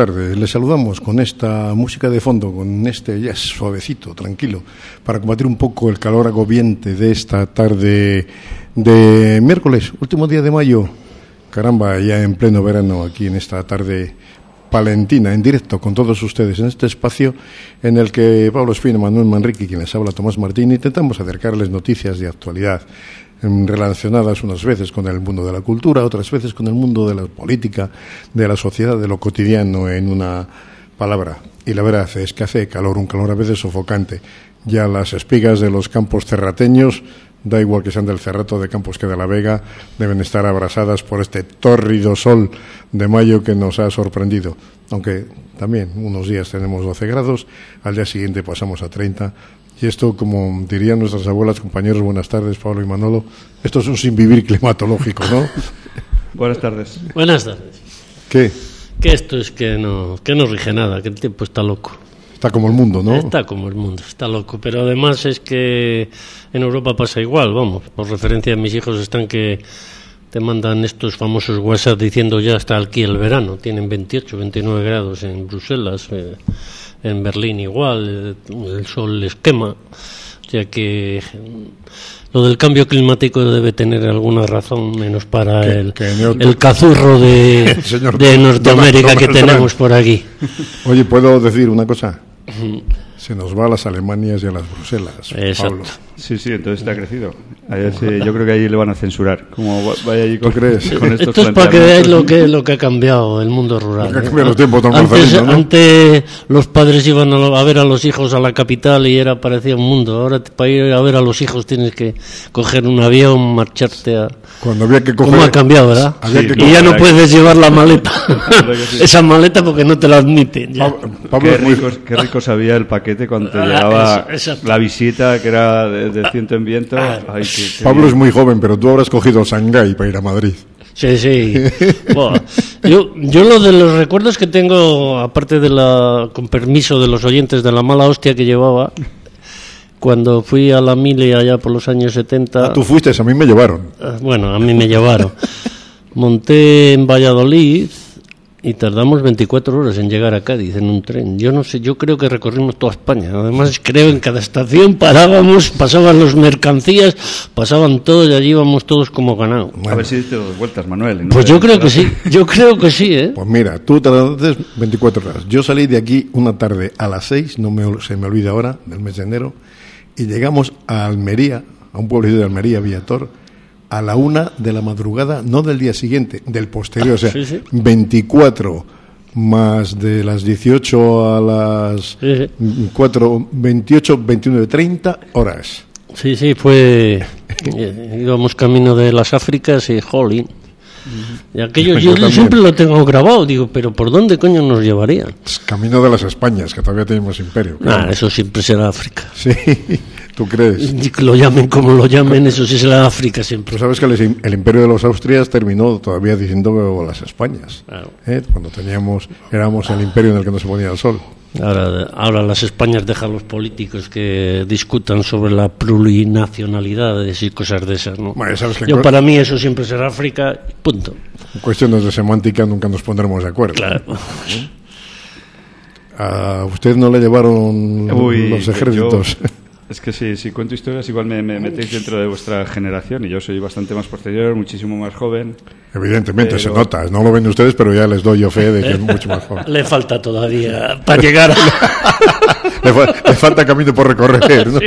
tardes. Les saludamos con esta música de fondo, con este jazz suavecito, tranquilo, para combatir un poco el calor agobiante de esta tarde de miércoles, último día de mayo. Caramba, ya en pleno verano, aquí en esta tarde palentina, en directo con todos ustedes, en este espacio en el que Pablo Espina, Manuel Manrique y quien les habla, Tomás Martín, intentamos acercarles noticias de actualidad relacionadas unas veces con el mundo de la cultura, otras veces con el mundo de la política, de la sociedad, de lo cotidiano, en una palabra. Y la verdad es que hace calor, un calor a veces sofocante. Ya las espigas de los campos cerrateños, da igual que sean del Cerrato, de Campos que de la Vega, deben estar abrasadas por este tórrido sol de mayo que nos ha sorprendido. Aunque también unos días tenemos 12 grados, al día siguiente pasamos a 30. Y esto, como dirían nuestras abuelas, compañeros, buenas tardes, Pablo y Manolo, esto es un sinvivir climatológico, ¿no? Buenas tardes. Buenas tardes. ¿Qué? Que esto es que no rige nada, que el tiempo está loco. Está como el mundo, ¿no? Está como el mundo, está loco. Pero además es que en Europa pasa igual, vamos. Por referencia, mis hijos están que te mandan estos famosos WhatsApp diciendo ya está aquí el verano. Tienen 28, 29 grados en Bruselas, en Berlín igual, el sol les quema. O sea que lo del cambio climático debe tener alguna razón, menos para el cazurro de Norteamérica que tenemos por aquí. Oye, ¿puedo decir una cosa? Se nos va a las Alemanias y a las Bruselas, exacto. Pablo. Sí, entonces está crecido. Yo creo que ahí le van a censurar. Como vaya allí con estos Esto es para que veáis lo que ha cambiado el mundo rural. Los tiempos, don Marcelino, ¿no? Antes los padres iban a ver a los hijos a la capital y parecía un mundo. Ahora para ir a ver a los hijos tienes que coger un avión, marcharte a... Cuando había que coger... ¿Cómo ha cambiado, verdad? Sí, y ya no puedes llevar la maleta. Esa maleta porque no te la admiten. Pablo, qué rico sabía el paquete cuando te llegaba la visita, que era de ciento en viento. Ay, Pablo es muy joven, pero tú habrás cogido Shanghái para ir a Madrid. Sí. Bueno, yo lo de los recuerdos que tengo, aparte de con permiso de los oyentes, de la mala hostia que llevaba cuando fui a la Mile allá por los años 70. Tú fuiste, a mí me llevaron. Bueno, a mí me llevaron. Monté en Valladolid y tardamos 24 horas en llegar a Cádiz en un tren. Yo no sé, yo creo que recorrimos toda España. Además, creo en cada estación parábamos, pasaban los mercancías, pasaban todo y allí íbamos todos como ganado. Bueno. A ver si diste 2 vueltas, Manuel. Pues yo creo que sí, ¿eh? Pues mira, tú tardaste 24 horas. Yo salí de aquí una tarde a las 6, se me olvida ahora, del mes de enero, y llegamos a Almería, a un pueblo de Almería, Villator, a la 1 de la madrugada, no del día siguiente, del posterior, o sea, sí. 24 más de las 18 a las 4, 28, 29, 30 horas. Sí, íbamos camino de las Áfricas y jolín. Y aquello yo siempre lo tengo grabado, digo, pero ¿por dónde coño nos llevarían? Camino de las Españas, que todavía tenemos imperio. Claro. Eso siempre será África. Sí, ¿tú crees? Y que lo llamen como lo llamen, eso sí será África siempre. Tú sabes que el imperio de los Austrias terminó todavía diciendo las Españas. Claro. Cuando éramos el imperio en el que no se ponía el sol. Ahora las Españas dejan a los políticos que discutan sobre la plurinacionalidades y cosas de esas, ¿no? Bueno, ¿sabes yo para mí eso siempre será África, punto. En cuestiones de semántica nunca nos pondremos de acuerdo. Claro. ¿A usted no le llevaron los ejércitos? Es que si cuento historias igual me metéis dentro de vuestra generación y yo soy bastante más posterior, muchísimo más joven. Evidentemente, se nota, no lo ven ustedes, pero ya les doy yo fe de que es mucho más joven. Le falta todavía para llegar le falta camino por recorrer, ¿no? Sí.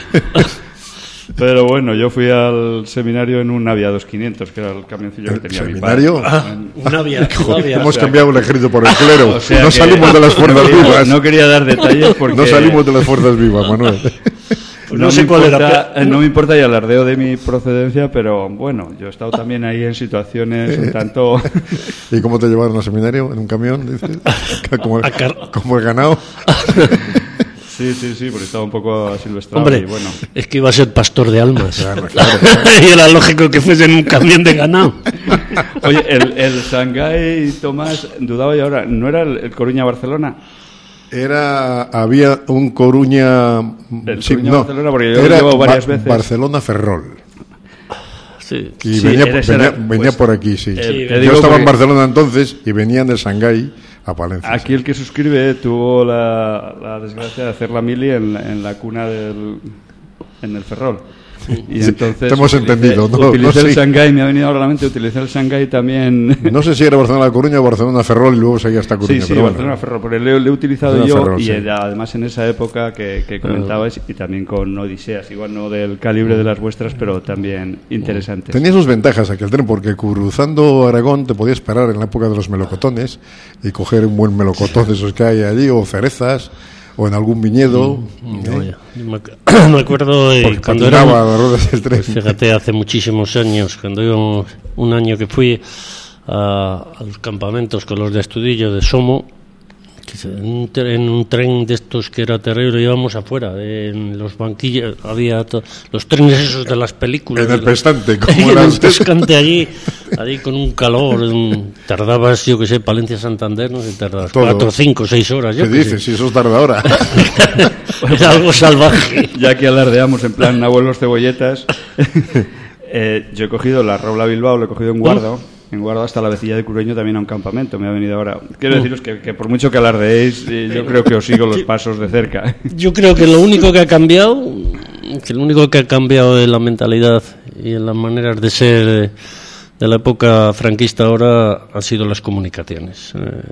Pero bueno, yo fui al seminario en un Navia 2500, que era el camioncillo que tenía mi padre. ¿Seminario? Un Navia. Hemos cambiado el ejército por el clero. O sea no salimos de las fuerzas vivas. No quería dar detalles porque... No salimos de las fuerzas vivas, Manuel. Pues no sé cuál era. No me importa y alardeo de mi procedencia, pero bueno, yo he estado también ahí en situaciones un tanto... ¿Y cómo te llevaron al seminario? ¿En un camión, dices? ¿Como el ganado? Sí, porque estaba un poco asilvestrado. Hombre, y bueno. Es que iba a ser pastor de almas. Claro. Y era lógico que fuese en un camión de ganado. Oye, el Shanghái, Tomás, dudaba yo ahora, ¿no era el Coruña-Barcelona? Había un Coruña... Barcelona, porque yo lo llevo varias veces. Barcelona-Ferrol. Sí. Y venía por aquí, sí. Yo estaba en Barcelona entonces y venían de Shanghái a Palencia. Aquí el que suscribe tuvo la desgracia de hacer la mili en la cuna en el Ferrol. Y entonces te hemos entendido, ¿no? Utilicé No, el sí. Shanghái, me ha venido ahora a la mente, utilicé el Shanghái también. No sé si era Barcelona Coruña o Barcelona Ferrol y luego seguía hasta Coruña. Sí, pero Barcelona bueno. Ferrol, porque le he utilizado Barcelona yo Ferrol, y sí. además en esa época que comentabais y también con Odiseas, igual no del calibre de las vuestras, pero también interesantes. Tenía sus ventajas aquel tren, porque cruzando Aragón te podías parar en la época de los melocotones y coger un buen melocotón de esos que hay allí, o cerezas, o en algún viñedo. Vaya. Me acuerdo Porque cuando patinaba era, las ruedas del tren. fíjate, hace muchísimos años, cuando íbamos, un año que fui a los campamentos con los de Astudillo de Somo, en un tren de estos que era terrible, íbamos afuera, en los banquillos, había los trenes esos de las películas. En el Pescante, como en era el usted. Pescante allí con un calor, tardabas, yo que sé, Palencia Santander, no sé, tardabas Todo. 4, 5, 6 horas. ¿Qué dices? Si eso tarda ahora. Era algo salvaje. Ya que alardeamos en plan abuelos cebolletas, yo he cogido la Robla Bilbao, lo he cogido en Guardo. En Guardo hasta la Vecilla de Cureño también a un campamento. Me ha venido ahora. Quiero deciros que por mucho que alardeéis, yo creo que os sigo los pasos de cerca. Yo creo que lo único que ha cambiado, en la mentalidad y en las maneras de ser de la época franquista ahora han sido las comunicaciones,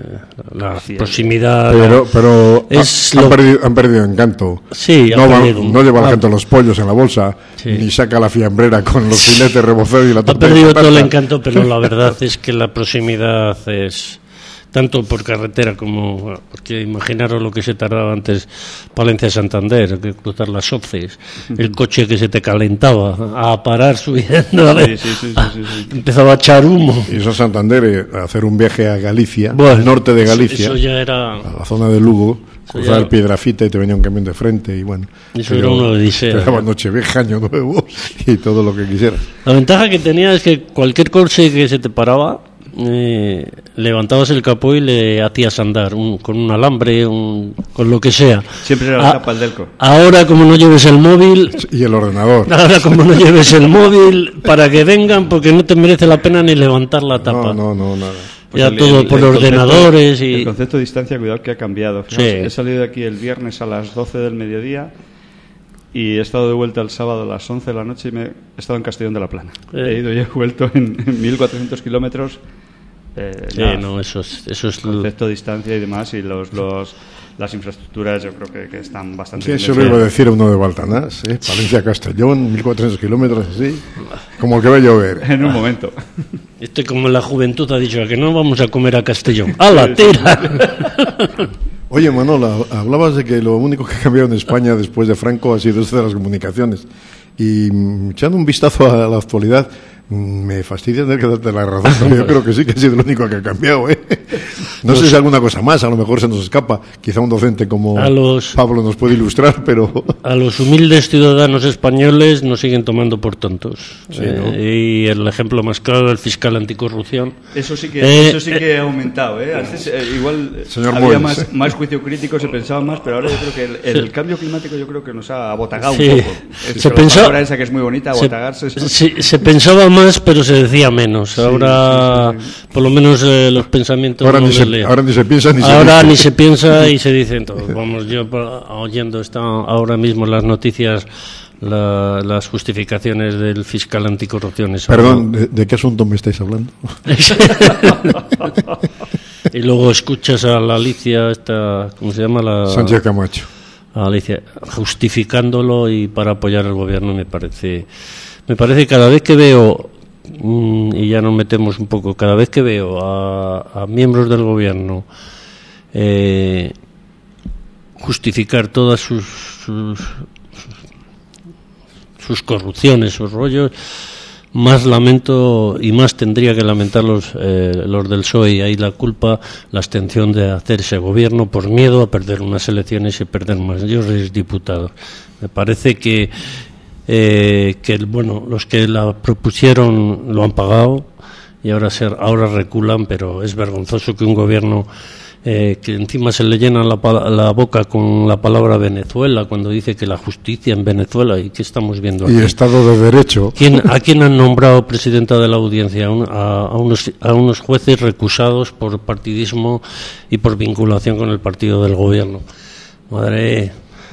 la proximidad. Pero es han perdido encanto. Sí, no, perdido. No lleva el canto los pollos en la bolsa, Sí. ni saca la fiambrera con los filetes rebozados y la Ha torta de perdido todo el patata. encanto, pero la verdad es que la proximidad es tanto por carretera como porque imaginaros lo que se tardaba antes Palencia-Santander, que cruzar las Oces, el coche que se te calentaba a parar subiendo, a ver, Sí. empezaba a echar humo. Y eso es Santander, hacer un viaje a Galicia, Bueno, al norte de Galicia, Eso ya era. a la zona de Lugo, cruzar ya- el Piedrafita y te venía un camión de frente y bueno. Eso era una odisea. Te daba Nochevieja, Año Nuevo y todo lo que quisieras. La ventaja que tenía es que cualquier coche que se te paraba, levantabas el capó y le hacías andar con un alambre, con lo que sea. Siempre era la tapa el delco. Ahora, como no lleves el móvil, Y el ordenador. para que vengan, porque no te merece la pena ni levantar la tapa. No, nada. Ya el- todo el- por el ordenadores concepto, y. El concepto de distancia, cuidado que ha cambiado. Fijaos, Sí. He salido de aquí el viernes a las 12 del mediodía y he estado de vuelta el sábado a las 11 de la noche y he estado en Castellón de la Plana. He ido y he vuelto en 1.400 kilómetros. Sí, nada, no, eso es concepto de distancia y demás, y las infraestructuras yo creo que están bastante Sí, bien eso lo iba a decir uno de Baltanás, Palencia-Castellón, 1.400 kilómetros así, como el que va a llover. en un momento. Esto como la juventud ha dicho, que no vamos a comer a Castellón. ¡A la tira! Oye, Manolo, hablabas de que lo único que ha cambiado en España después de Franco ha sido esto de las comunicaciones. Y echando un vistazo a la actualidad, me fastidia tener que darte la razón, pero yo creo que sí que ha sido lo único que ha cambiado, ¿eh? No sé si alguna cosa más, a lo mejor se nos escapa. Quizá un docente como Pablo nos puede ilustrar, pero... A los humildes ciudadanos españoles nos siguen tomando por tontos. Sí, ¿no? Y el ejemplo más claro, el fiscal anticorrupción. Eso sí que ha aumentado, ¿eh? Antes, igual Señor había Moyes, más juicio crítico, se pensaba más, pero ahora yo creo que el cambio climático yo creo que nos ha abotagado Sí. un poco. Se La pensaba- palabra esa que es muy bonita, abotagarse. Se pensaba más, pero se decía menos. Ahora, por lo menos los pensamientos Ahora no ni me leo. ahora ni se piensa ni se Ahora dice. ni se piensa y se dicen todo. Vamos, yo oyendo ahora mismo las noticias, las justificaciones del fiscal anticorrupción. Es Perdón, ¿de qué asunto me estáis hablando? Y luego escuchas a la Alicia, ¿cómo se llama? Sánchez Camacho. A Alicia, justificándolo y para apoyar al gobierno me parece cada vez que veo, y ya nos metemos un poco, cada vez que veo a miembros del gobierno justificar todas sus corrupciones, sus rollos, más lamento y más tendría que lamentar los del PSOE, y ahí la culpa, la abstención de hacer ese gobierno por miedo a perder unas elecciones y perder mayores diputados. Me parece que los que la propusieron lo han pagado y ahora reculan, pero es vergonzoso que un gobierno que encima se le llena la boca con la palabra Venezuela cuando dice que la justicia en Venezuela. ¿Y qué estamos viendo aquí? Y Estado de Derecho. ¿A quién han nombrado presidenta de la audiencia? A unos jueces recusados por partidismo y por vinculación con el partido del gobierno. Madre...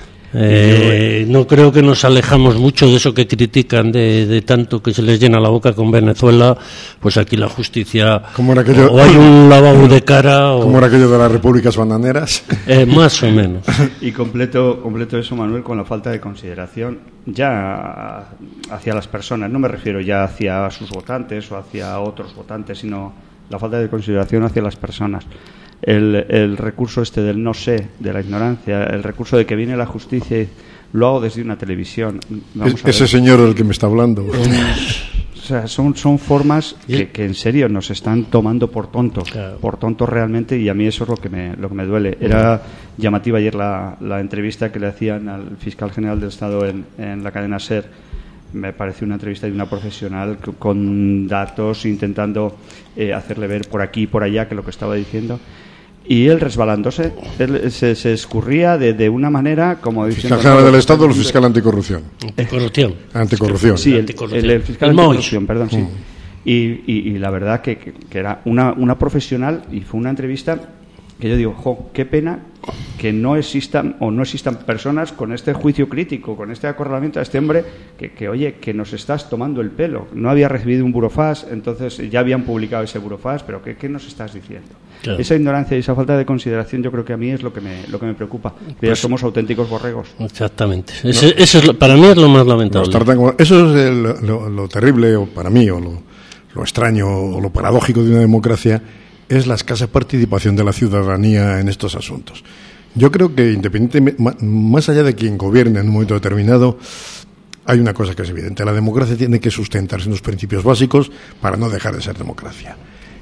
no creo que nos alejamos mucho de eso que critican de tanto que se les llena la boca con Venezuela. Pues aquí la justicia o hay un lavado de cara como era aquello de las repúblicas bananeras, más o menos. Y completo eso, Manuel, con la falta de consideración ya hacia las personas. No me refiero ya hacia sus votantes o hacia otros votantes, sino la falta de consideración hacia las personas. El recurso del no sé, de la ignorancia, el recurso de que viene la justicia y lo hago desde una televisión. Ese señor el que me está hablando. O sea, son formas que en serio nos están tomando por tontos, claro. Por tontos realmente, y a mí eso es lo que me duele. Era llamativa ayer la entrevista que le hacían al fiscal general del Estado en la cadena SER. Me pareció una entrevista de una profesional con datos, intentando hacerle ver por aquí y por allá que lo que estaba diciendo. Y él resbalándose, él se escurría de una manera como diciendo... ¿Fiscal general del Estado o el fiscal anticorrupción? Anticorrupción. Sí, el fiscal anticorrupción, perdón, sí. Y la verdad que era una profesional, y fue una entrevista que yo digo, qué pena que no existan personas con este juicio crítico, con este acorralamiento a este hombre que nos estás tomando el pelo. No había recibido un burofax, entonces ya habían publicado ese burofax, pero ¿qué nos estás diciendo? Claro. Esa ignorancia y esa falta de consideración, yo creo que a mí es lo que me preocupa. Ya somos auténticos borregos. Exactamente. Eso para mí es lo más lamentable. Eso es lo terrible, o para mí, o lo extraño, o lo paradójico de una democracia, es la escasa participación de la ciudadanía en estos asuntos. Yo creo que, independientemente, más allá de quien gobierne en un momento determinado, hay una cosa que es evidente: la democracia tiene que sustentarse en los principios básicos para no dejar de ser democracia.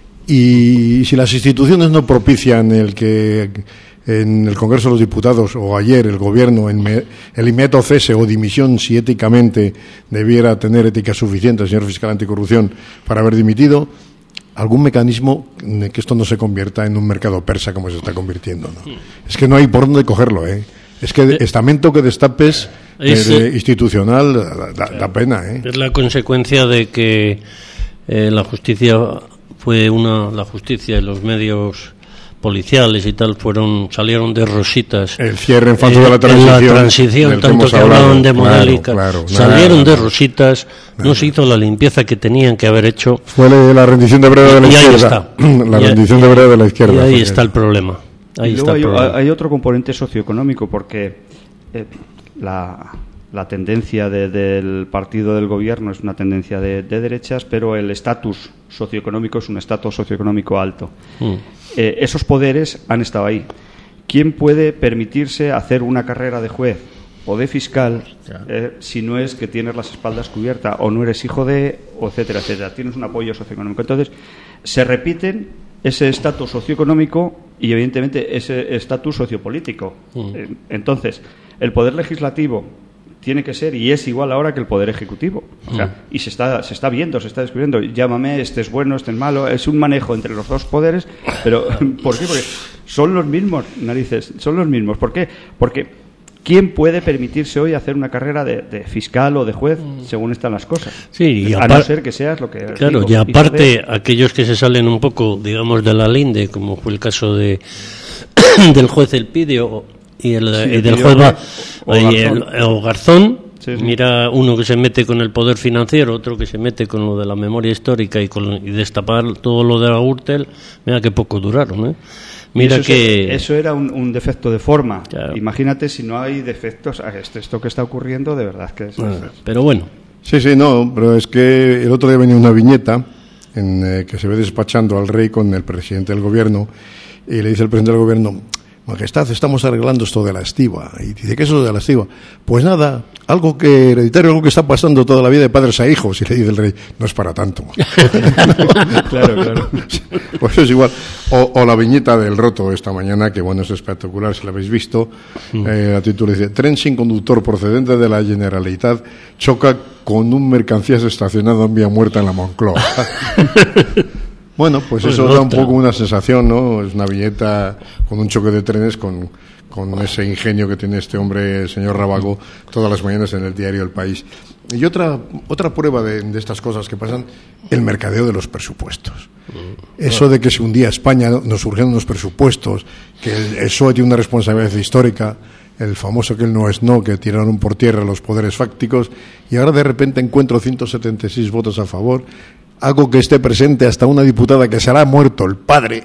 Y si las instituciones no propician el que en el Congreso de los Diputados o ayer el Gobierno el inmediato cese o dimisión, si éticamente debiera tener ética suficiente el señor fiscal anticorrupción para haber dimitido, algún mecanismo de que esto no se convierta en un mercado persa como se está convirtiendo, ¿no? Es que no hay por dónde cogerlo, ¿eh? Es que estamento que destapes institucional da pena, ¿eh? Es la consecuencia de que la justicia la justicia y los medios policiales y tal salieron de rositas. El cierre en falso de la transición tanto que hablaban de modélica, salieron de rositas, no se hizo la limpieza que tenían que haber hecho. Fue la rendición de breve de la izquierda. La rendición de breve de la izquierda. Y ahí está el problema. Y luego hay otro componente socioeconómico, porque la tendencia del partido del gobierno es una tendencia de derechas, pero el estatus socioeconómico es un estatus socioeconómico alto. Esos poderes han estado ahí. ¿Quién puede permitirse hacer una carrera de juez o de fiscal si no es que tienes las espaldas cubiertas o no eres hijo de, o etcétera, etcétera? Tienes un apoyo socioeconómico. Entonces, se repiten ese estatus socioeconómico y, evidentemente, ese estatus sociopolítico. Entonces, el poder legislativo tiene que ser y es igual ahora que el poder ejecutivo. O sea, y se está viendo, se está descubriendo. Llámame, este es bueno, este es malo. Es un manejo entre los dos poderes. Pero, ¿por qué? Porque son los mismos, narices, son los mismos. ¿Por qué? Porque ¿quién puede permitirse hoy hacer una carrera de fiscal o de juez según están las cosas? Sí, a no ser que seas lo que... Claro, y aparte, aquellos que se salen un poco, digamos, de la linde, como fue el caso del juez Elpidio y del juez o Garzón. Sí. Mira, uno que se mete con el poder financiero, otro que se mete con lo de la memoria histórica y destapar todo lo de la Gürtel. Mira qué poco duraron, ¿eh? Mira eso era un defecto de forma. Claro. Imagínate si no hay defectos. Esto que está ocurriendo, de verdad que es... Pero bueno. Sí, no, pero es que el otro día venía una viñeta que se ve despachando al rey con el presidente del gobierno, y le dice el presidente del gobierno: Majestad, estamos arreglando esto de la estiba. Y dice: ¿qué es eso de la estiba? Pues nada, algo que hereditario, algo que está pasando toda la vida de padres a hijos. Y le dice el rey: no es para tanto. Claro. Pues es igual. O la viñeta del Roto esta mañana, que bueno, es espectacular si la habéis visto. A título dice: tren sin conductor procedente de la Generalitat choca con un mercancías estacionado en vía muerta en la Moncloa. Bueno, pues eso da un poco una sensación, ¿no? Es una viñeta con un choque de trenes con ese ingenio que tiene este hombre, el señor Rábago, todas las mañanas en el diario El País. Y otra prueba de estas cosas que pasan, el mercadeo de los presupuestos. Eso de que si un día España nos surgieron unos presupuestos, que el PSOE tiene una responsabilidad histórica, el famoso que él no es no, que tiraron por tierra los poderes fácticos, y ahora de repente encuentro 176 votos a favor, hago que esté presente hasta una diputada que se le ha muerto el padre,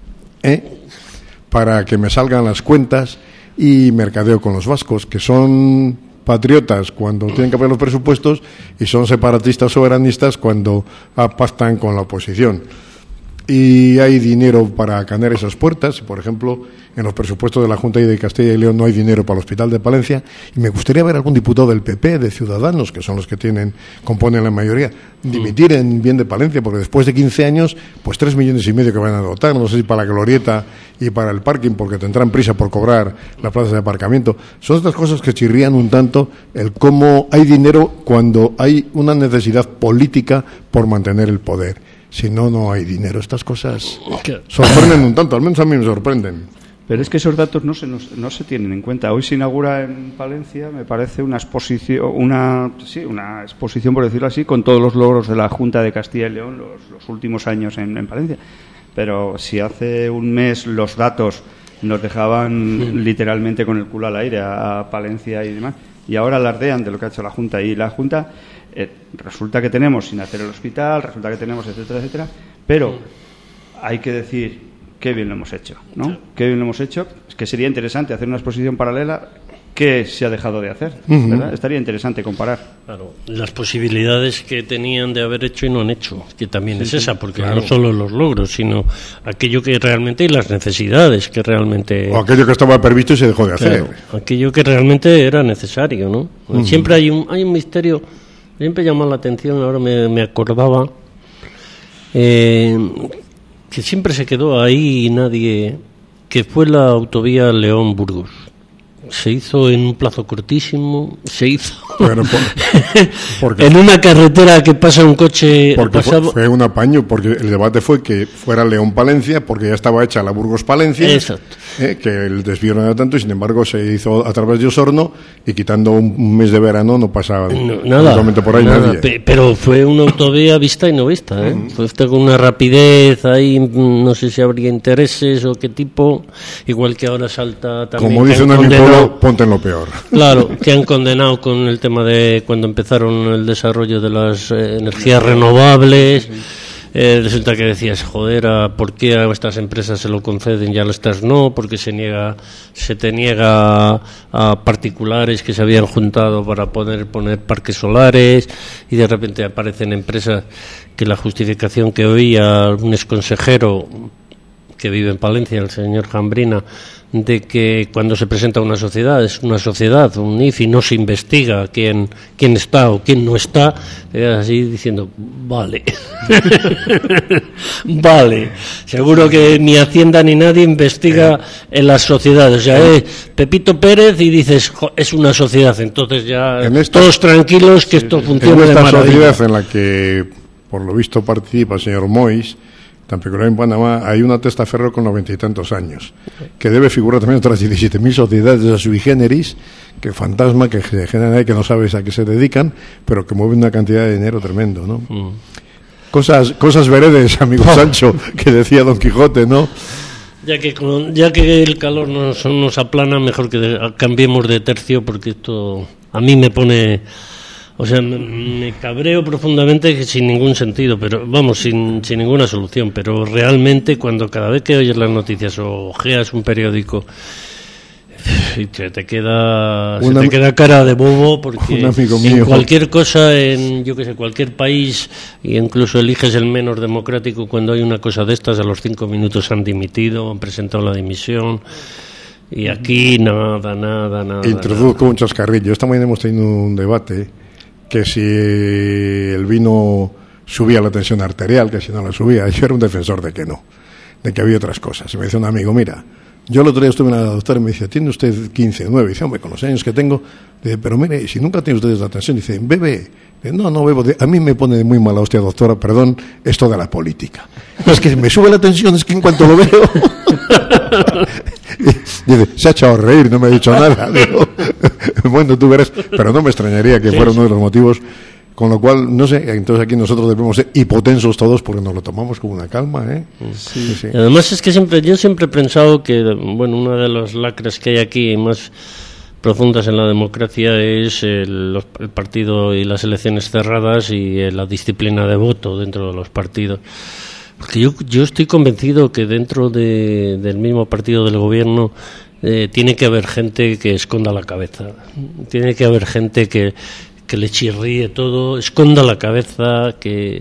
para que me salgan las cuentas, y mercadeo con los vascos, que son patriotas cuando tienen que apoyar los presupuestos y son separatistas soberanistas cuando pactan con la oposición. Y hay dinero para canear esas puertas. Por ejemplo, en los presupuestos de la Junta de Castilla y León no hay dinero para el Hospital de Palencia, y me gustaría ver algún diputado del PP, de Ciudadanos, que son los que componen la mayoría, dimitir en bien de Palencia, porque después de 15 años, pues 3,5 millones que van a dotar, no sé si para la glorieta y para el parking, porque tendrán prisa por cobrar las plazas de aparcamiento. Son estas cosas que chirrían un tanto, el cómo hay dinero cuando hay una necesidad política por mantener el poder. Si no, no hay dinero. Estas cosas sorprenden un tanto, al menos a mí me sorprenden. Pero es que esos datos no se tienen en cuenta. Hoy se inaugura en Palencia, me parece, una exposición, por decirlo así, con todos los logros de la Junta de Castilla y León los últimos años en Palencia. Pero si hace un mes los datos nos dejaban literalmente con el culo al aire a Palencia y demás, y ahora alardean de lo que ha hecho la Junta, y la Junta resulta que tenemos sin hacer el hospital, resulta que tenemos etcétera, pero hay que decir qué bien lo hemos hecho, ¿no? Sí. Qué bien lo hemos hecho. Es que sería interesante hacer una exposición paralela. ¿Qué se ha dejado de hacer? ¿Verdad? Estaría interesante comparar. Claro, las posibilidades que tenían de haber hecho y no han hecho, que también es esa, porque no solo los logros, sino aquello que realmente, y las necesidades que realmente... O aquello que estaba previsto y se dejó de hacer. Aquello que realmente era necesario, ¿no? Siempre hay un misterio, siempre llama la atención, ahora me acordaba, que siempre se quedó ahí y nadie, que fue la autovía León-Burgos. Se hizo en un plazo cortísimo, bueno, en una carretera que pasa un coche... Porque fue un apaño, porque el debate fue que fuera León-Palencia, porque ya estaba hecha la Burgos-Palencia, que el desvío no era tanto, y sin embargo se hizo a través de Osorno, y quitando un mes de verano no pasaba nada por ahí nadie. Pero fue una autovía vista y no vista, fue con una rapidez ahí, no sé si habría intereses o qué tipo, igual que ahora salta también... Como dice un amigo, ponte en lo peor. Claro, que han condenado con el tema de cuando empezaron el desarrollo de las energías renovables. Resulta que decías, joder, ¿por qué a estas empresas se lo conceden y a estas no? Porque se te niega a particulares que se habían juntado para poder poner parques solares, y de repente aparecen empresas que la justificación que oía un exconsejero que vive en Palencia, el señor Jambrina, de que cuando se presenta una sociedad, es una sociedad, un IFI, no se investiga quién está o quién no está, así diciendo, vale, vale, seguro que ni Hacienda ni nadie investiga en las sociedades, o sea, Pepito Pérez y dices, es una sociedad, entonces ya todos tranquilos que esto funciona de maravilla. En esta sociedad en la que, por lo visto, participa el señor Mois, tan peculiar en Panamá, hay una testaferro con 90 y tantos años, que debe figurar también otras 17.000 sociedades de sui generis, que fantasma, que se generan ahí, que no sabes a qué se dedican, pero que mueven una cantidad de dinero tremendo, ¿no? Cosas veredes, amigo Sancho, que decía Don Quijote, ¿no? Ya que el calor nos aplana, mejor que cambiemos de tercio, porque esto a mí me pone... O sea, me cabreo profundamente sin ningún sentido, pero vamos, sin ninguna solución. Pero realmente cada vez que oyes las noticias o ojeas un periódico, se te queda cara de bobo, porque en cualquier cosa, cualquier país, y incluso eliges el menos democrático, cuando hay una cosa de estas, a los 5 minutos han dimitido, han presentado la dimisión. Y aquí nada. Introduzco un chascarrillo. Esta mañana hemos tenido un debate que si el vino subía la tensión arterial, que si no la subía. Yo era un defensor de que no, de que había otras cosas. Me dice un amigo, mira, Yo el otro día estuve en la doctora y me dice, ¿tiene usted 15 o 9? Dice, hombre, con los años que tengo. Dice, pero mire, si nunca tiene usted la tensión, dice, bebe. Dice, no bebo. A mí me pone de muy mala hostia, doctora, perdón, esto de la política. Es que me sube la tensión, es que en cuanto lo veo... Dice, se ha echado a reír, no me ha dicho nada. Digo, bueno, tú verás, pero no me extrañaría que fuera uno de los motivos. Con lo cual, no sé, entonces aquí nosotros debemos ser hipotensos todos porque nos lo tomamos con una calma, ¿eh? Sí. Además es que yo siempre he pensado que, bueno, una de las lacras que hay aquí más profundas en la democracia es el partido y las elecciones cerradas y la disciplina de voto dentro de los partidos. Porque yo estoy convencido que dentro del mismo partido del gobierno tiene que haber gente que esconda la cabeza, tiene que haber gente que le chirríe todo, esconda la cabeza,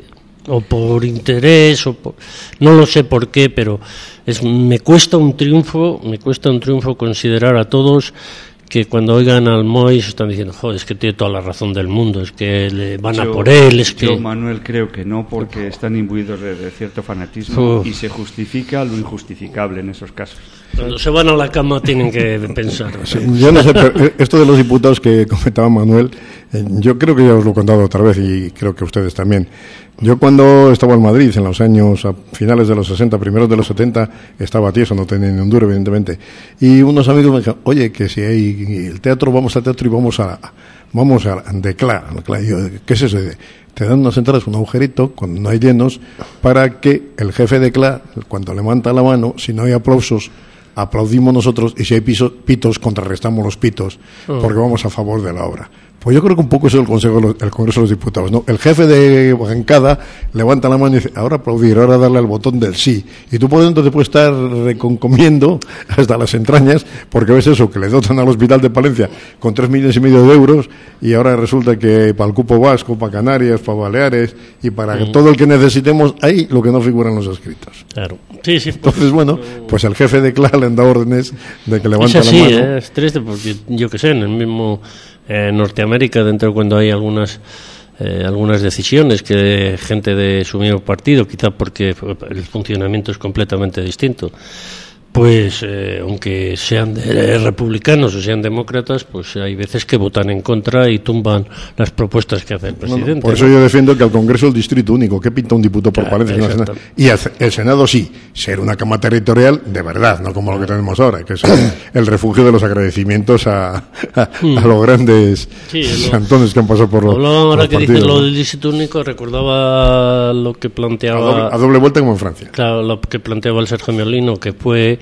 o por interés, no lo sé por qué, pero me cuesta un triunfo considerar a todos que cuando oigan al Mois están diciendo, joder, es que tiene toda la razón del mundo, es que le van a por él, Yo, Manuel, creo que no, porque están imbuidos de cierto fanatismo y se justifica lo injustificable en esos casos. Cuando se van a la cama tienen que pensar. Sí, yo no sé, pero esto de los diputados que comentaba Manuel, yo creo que ya os lo he contado otra vez y creo que ustedes también. Yo cuando estaba en Madrid, en los años, a finales de los 60, primeros de los 70, estaba tieso, no tenía ni un duro, evidentemente. Y unos amigos me dijeron, oye, que si hay el teatro, vamos al teatro y vamos a Declá. ¿Qué es eso? Te dan unas entradas, un agujerito, cuando no hay llenos, para que el jefe de CLA, cuando levanta la mano, si no hay aplausos, aplaudimos nosotros, y si hay pitos, contrarrestamos los pitos, porque vamos a favor de la obra. Pues yo creo que un poco eso es el Congreso de los Diputados, ¿no? El jefe de bancada levanta la mano y dice, ahora aplaudir, ahora darle al botón del sí. Y tú por dentro te puedes estar recomiendo hasta las entrañas, porque ves eso, que le dotan al Hospital de Palencia con 3,5 millones de euros, y ahora resulta que para el cupo vasco, para Canarias, para Baleares, y para todo el que necesitemos, hay lo que no figura en los escritos. Claro. Sí. Entonces, bueno, pues el jefe de CLA le han dado órdenes de que levante la mano. Es triste, porque yo que sé, en el mismo... Norteamérica, dentro cuando hay algunas decisiones que de gente de su mismo partido, quizá porque el funcionamiento es completamente distinto, pues aunque sean republicanos o sean demócratas, pues hay veces que votan en contra y tumban las propuestas que hace el presidente. Por eso yo defiendo que al Congreso el distrito único, que pinta un diputado por Palencia, y el Senado sí, ser una cama territorial de verdad, no como lo que tenemos ahora, que es el refugio de los agradecimientos a los grandes santones que han pasado por los ahora que partidos, dices lo del distrito único, recordaba lo que planteaba a doble vuelta como en Francia. Claro, lo que planteaba el Sergio Merlino, que fue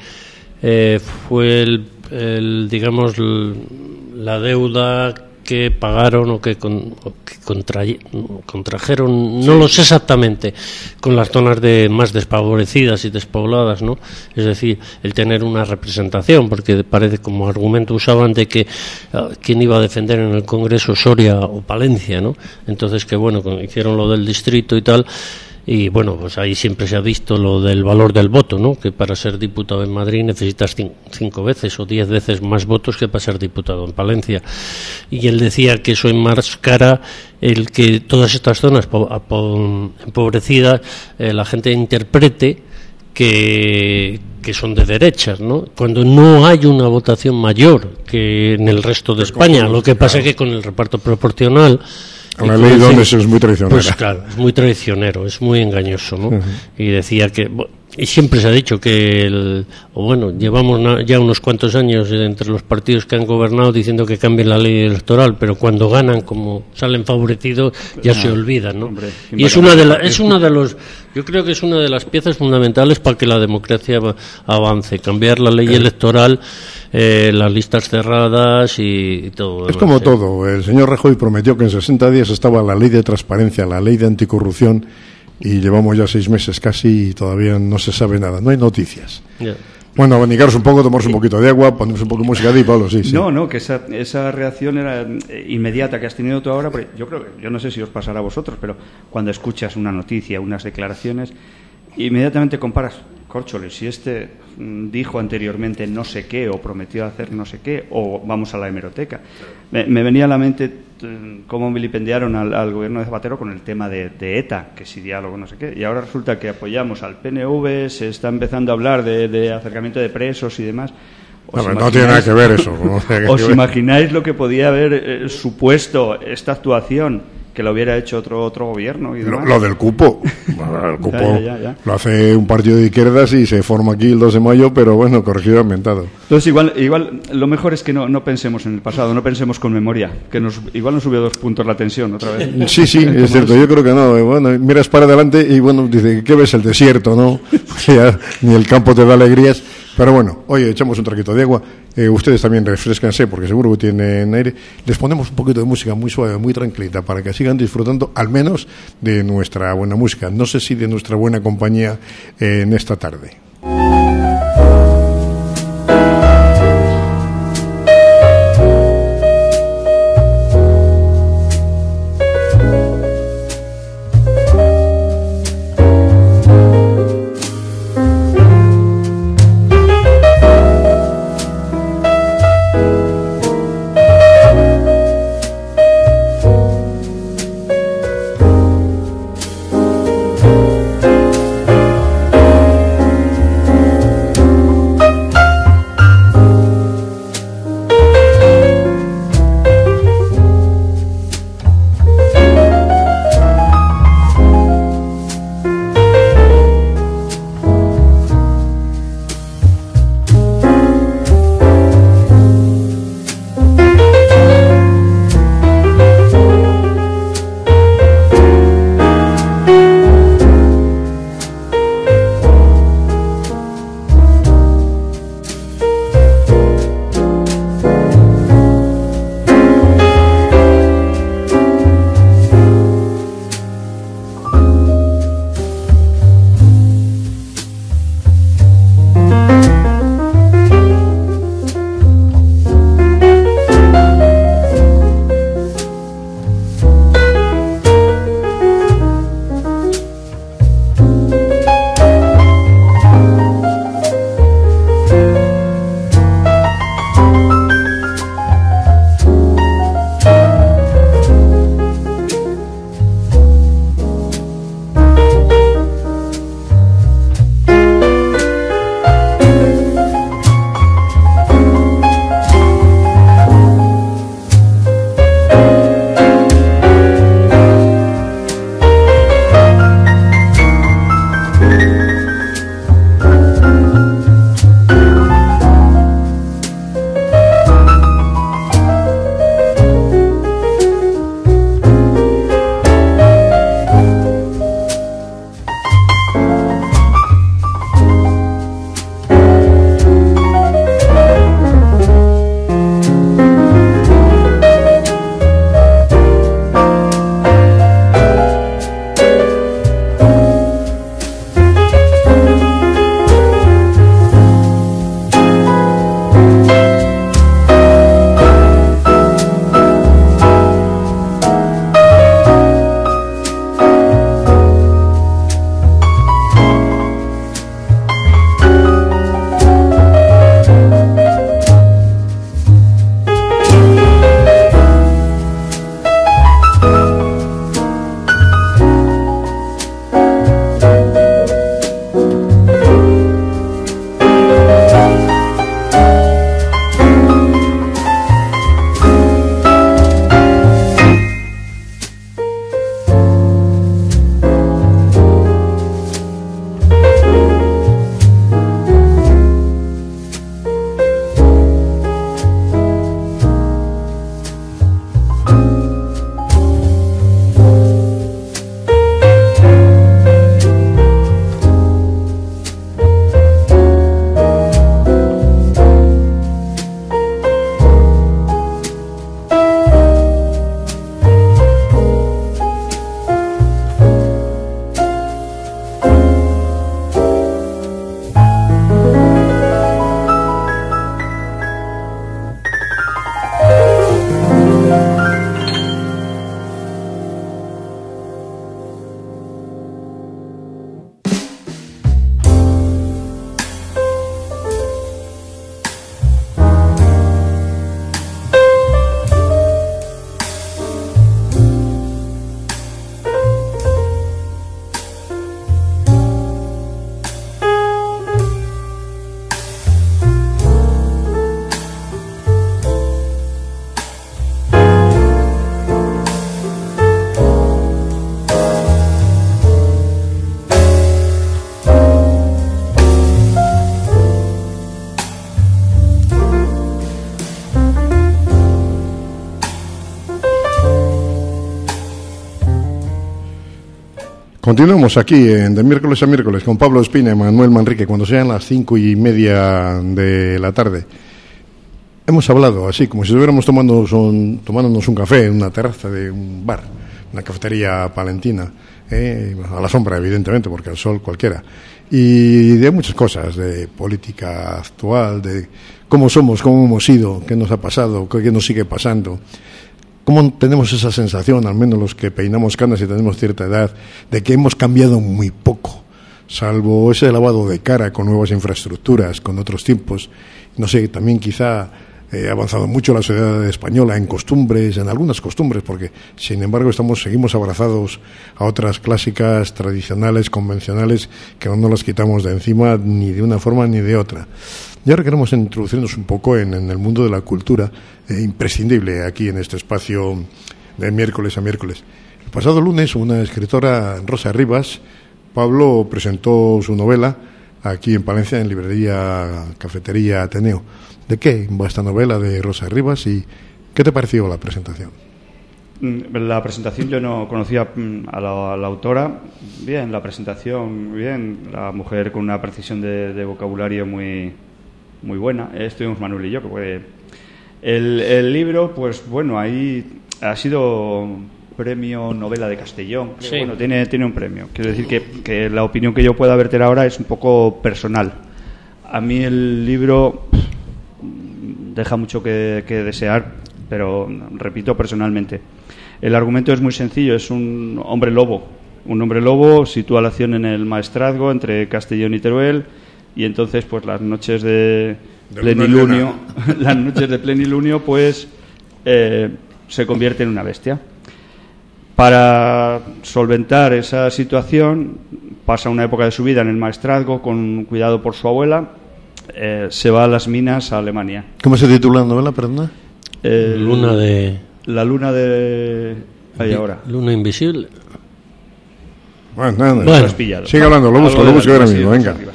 digamos la deuda que pagaron o que contrajeron, no lo sé exactamente, con las zonas más desfavorecidas y despobladas, ¿no? Es decir, el tener una representación, porque parece como argumento usaban de que quién iba a defender en el Congreso, Soria o Palencia, ¿no? Entonces que bueno, hicieron lo del distrito y tal. Y bueno, pues ahí siempre se ha visto lo del valor del voto, ¿no? Que para ser diputado en Madrid necesitas 5 veces o 10 veces más votos que para ser diputado en Palencia. Y él decía que eso enmascara el que todas estas zonas empobrecidas la gente interprete que son de derechas, ¿no? Cuando no hay una votación mayor que en el resto de España. Lo que pasa es que con el reparto proporcional... La ley donde eso es muy traicionero. Pues claro, es muy traicionero, es muy engañoso, ¿no? Y decía que... Y siempre se ha dicho que llevamos ya unos cuantos años entre los partidos que han gobernado diciendo que cambien la ley electoral, pero cuando ganan, como salen favorecidos, ya se olvidan, ¿no? Hombre, y yo creo que es una de las piezas fundamentales para que la democracia avance, cambiar la ley electoral, las listas cerradas y todo. Es como todo. El señor Rajoy prometió que en 60 días estaba la ley de transparencia, la ley de anticorrupción, y llevamos ya 6 meses casi y todavía no se sabe nada, no hay noticias. Bueno, abanicaros un poco, tomarse un poquito de agua, ponemos un poco de música de Pablo, sí. No, que esa reacción era inmediata que has tenido tú ahora, porque yo no sé si os pasará a vosotros, pero cuando escuchas una noticia, unas declaraciones, inmediatamente comparas córchole, si este dijo anteriormente no sé qué o prometió hacer no sé qué, o vamos a la hemeroteca. Me venía a la mente cómo vilipendiaron al gobierno de Zapatero con el tema de ETA, que si diálogo no sé qué, y ahora resulta que apoyamos al PNV, se está empezando a hablar de acercamiento de presos y demás. No tiene nada que ver eso. ¿Os imagináis lo que podía haber supuesto esta actuación que lo hubiera hecho otro gobierno? Y lo del cupo. El cupo ya. lo hace un partido de izquierdas y se forma aquí el 2 de mayo, pero bueno, corregido y inventado. Entonces igual lo mejor es que no pensemos en el pasado, no pensemos con memoria, que igual nos subió 2 puntos la tensión otra vez. Sí, es cierto, yo creo que no. Bueno, miras para adelante y bueno, dice, ¿qué ves? El desierto, ¿no? Pues ya, ni el campo te da alegrías. Pero bueno, oye, echamos un traquito de agua. Ustedes también refrescanse porque seguro que tienen aire. Les ponemos un poquito de música muy suave, muy tranquilita, para que sigan disfrutando al menos de nuestra buena música. No sé si de nuestra buena compañía en esta tarde. Continuamos aquí de miércoles a miércoles con Pablo Espina y Manuel Manrique cuando sean las 5:30 de la tarde. Hemos hablado así, como si estuviéramos tomándonos un café en una terraza de un bar, una cafetería palentina, a la sombra, evidentemente, porque al sol cualquiera. Y de muchas cosas, de política actual, de cómo somos, cómo hemos sido, qué nos ha pasado, qué nos sigue pasando. ¿Cómo tenemos esa sensación, al menos los que peinamos canas y tenemos cierta edad, de que hemos cambiado muy poco, salvo ese lavado de cara con nuevas infraestructuras, con otros tiempos? No sé, también quizá ha avanzado mucho la sociedad española en costumbres, en algunas costumbres, porque sin embargo seguimos abrazados a otras clásicas, tradicionales, convencionales, que no nos las quitamos de encima ni de una forma ni de otra. Y ahora queremos introducirnos un poco en el mundo de la cultura, imprescindible aquí en este espacio de miércoles a miércoles. El pasado lunes una escritora, Rosa Rivas, Pablo presentó su novela aquí en Palencia, en librería Cafetería Ateneo. ¿De qué va esta novela de Rosa Rivas y qué te pareció la presentación? La presentación, yo no conocía a la autora. Bien, la presentación, bien. La mujer con una precisión de vocabulario muy buena. Estuvimos Manuel y yo, que fue el libro, pues bueno, ahí ha sido premio novela de Castellón. Sí. Bueno, tiene un premio. Quiero decir que la opinión que yo pueda verter ahora es un poco personal. A mí el libro deja mucho que desear, pero repito, personalmente. El argumento es muy sencillo, es un hombre lobo sitúa la acción en el maestrazgo entre Castellón y Teruel, y entonces pues las noches de plenilunio pues se convierte en una bestia. Para solventar esa situación pasa una época de su vida en el maestrazgo con cuidado por su abuela. Se va a las minas a Alemania. ¿Cómo se titula la novela, perdona? La luna de... Ahí ahora. Luna invisible. Bueno, sigue hablando, lo busco ahora mismo, venga. La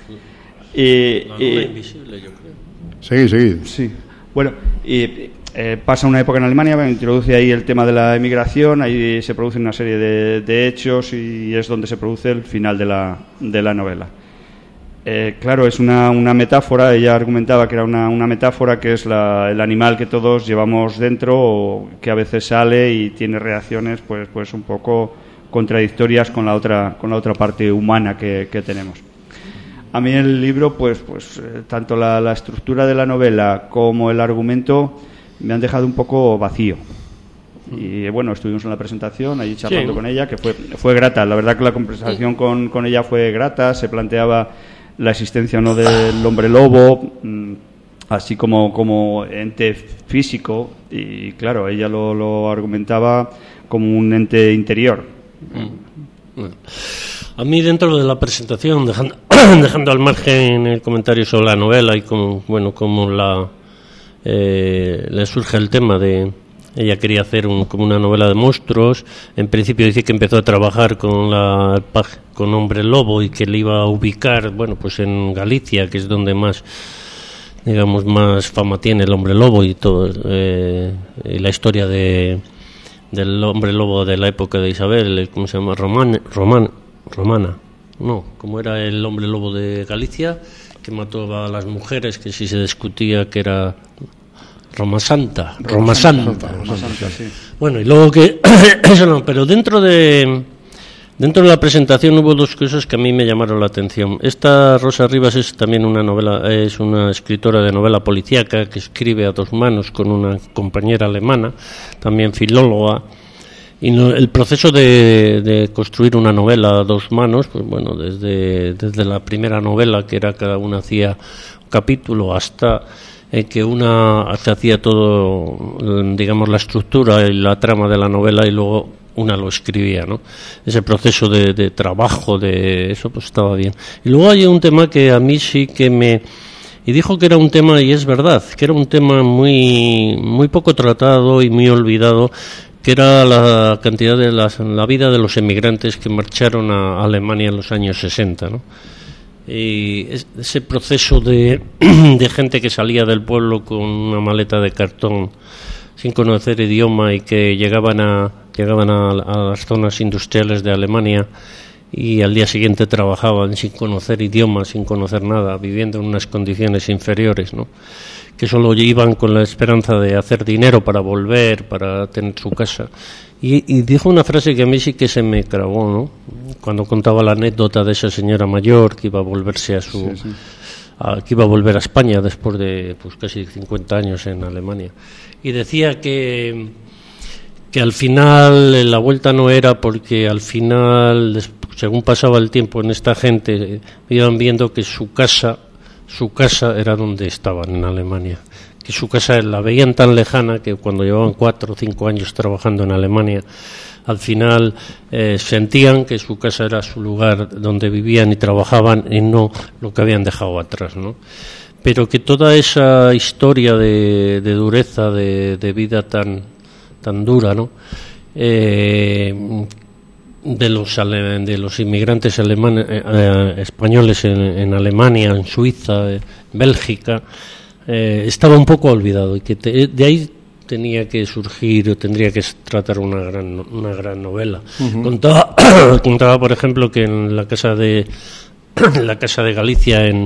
luna invisible, yo creo. Seguid. Sí. Bueno, y pasa una época en Alemania, introduce ahí el tema de la emigración, ahí se produce una serie de hechos y es donde se produce el final de la novela. Claro, es una metáfora. Ella argumentaba que era una metáfora, que es el animal que todos llevamos dentro, o que a veces sale y tiene reacciones pues un poco contradictorias con la otra parte humana que tenemos. A mí el libro pues tanto la estructura de la novela como el argumento me han dejado un poco vacío. Y bueno, estuvimos en la presentación allí charlando con ella, que fue grata. La verdad que la conversación con ella fue grata. Se planteaba la existencia o no del hombre lobo, así como ente físico, y claro, ella lo argumentaba como un ente interior. A mí, dentro de la presentación, dejando al margen el comentario sobre la novela y cómo le surge el tema de... Ella quería hacer como una novela de monstruos. En principio dice que empezó a trabajar con Hombre Lobo y que le iba a ubicar, pues en Galicia, que es donde más fama tiene el Hombre Lobo y todo, y la historia del Hombre Lobo de la época de Isabel, ¿cómo se llama? Romana. No, como era el Hombre Lobo de Galicia, que mató a las mujeres, que si se discutía que era Roma Santa. Sí. Bueno, y luego que eso no, pero dentro de la presentación hubo dos cosas que a mí me llamaron la atención. Esta Rosa Rivas es también es una escritora de novela policíaca que escribe a dos manos con una compañera alemana, también filóloga. Y el proceso de construir una novela a dos manos, desde la primera novela, que era cada una hacía un capítulo, hasta que una se hacía todo, la estructura y la trama de la novela y luego una lo escribía, ¿no? Ese proceso de trabajo, de eso, pues estaba bien. Y luego hay un tema que a mí sí que y dijo que era un tema, y es verdad, que era un tema muy, muy poco tratado y muy olvidado, que era la cantidad de la vida de los emigrantes que marcharon a Alemania en los años 60, ¿no? Y ese proceso de gente que salía del pueblo con una maleta de cartón sin conocer idioma y que llegaban a las zonas industriales de Alemania y al día siguiente trabajaban sin conocer idioma, sin conocer nada, viviendo en unas condiciones inferiores, ¿no? Que solo iban con la esperanza de hacer dinero para volver, para tener su casa. Y dijo una frase que a mí sí que se me clavó, ¿no? Cuando contaba la anécdota de esa señora mayor que iba a volverse que iba a volver a España después de pues casi 50 años en Alemania. Y decía que al final la vuelta no era porque al final, según pasaba el tiempo en esta gente, iban viendo que su casa era donde estaban, en Alemania. Que su casa la veían tan lejana que cuando llevaban 4 o 5 años trabajando en Alemania, al final sentían que su casa era su lugar donde vivían y trabajaban y no lo que habían dejado atrás, ¿no? Pero que toda esa historia de dureza, de vida tan dura, ¿no? De los inmigrantes españoles en Alemania, en Suiza, Bélgica, estaba un poco olvidado y que de ahí tenía que surgir o tendría que tratar una gran novela. Uh-huh. Contaba, por ejemplo, que en la casa de Galicia en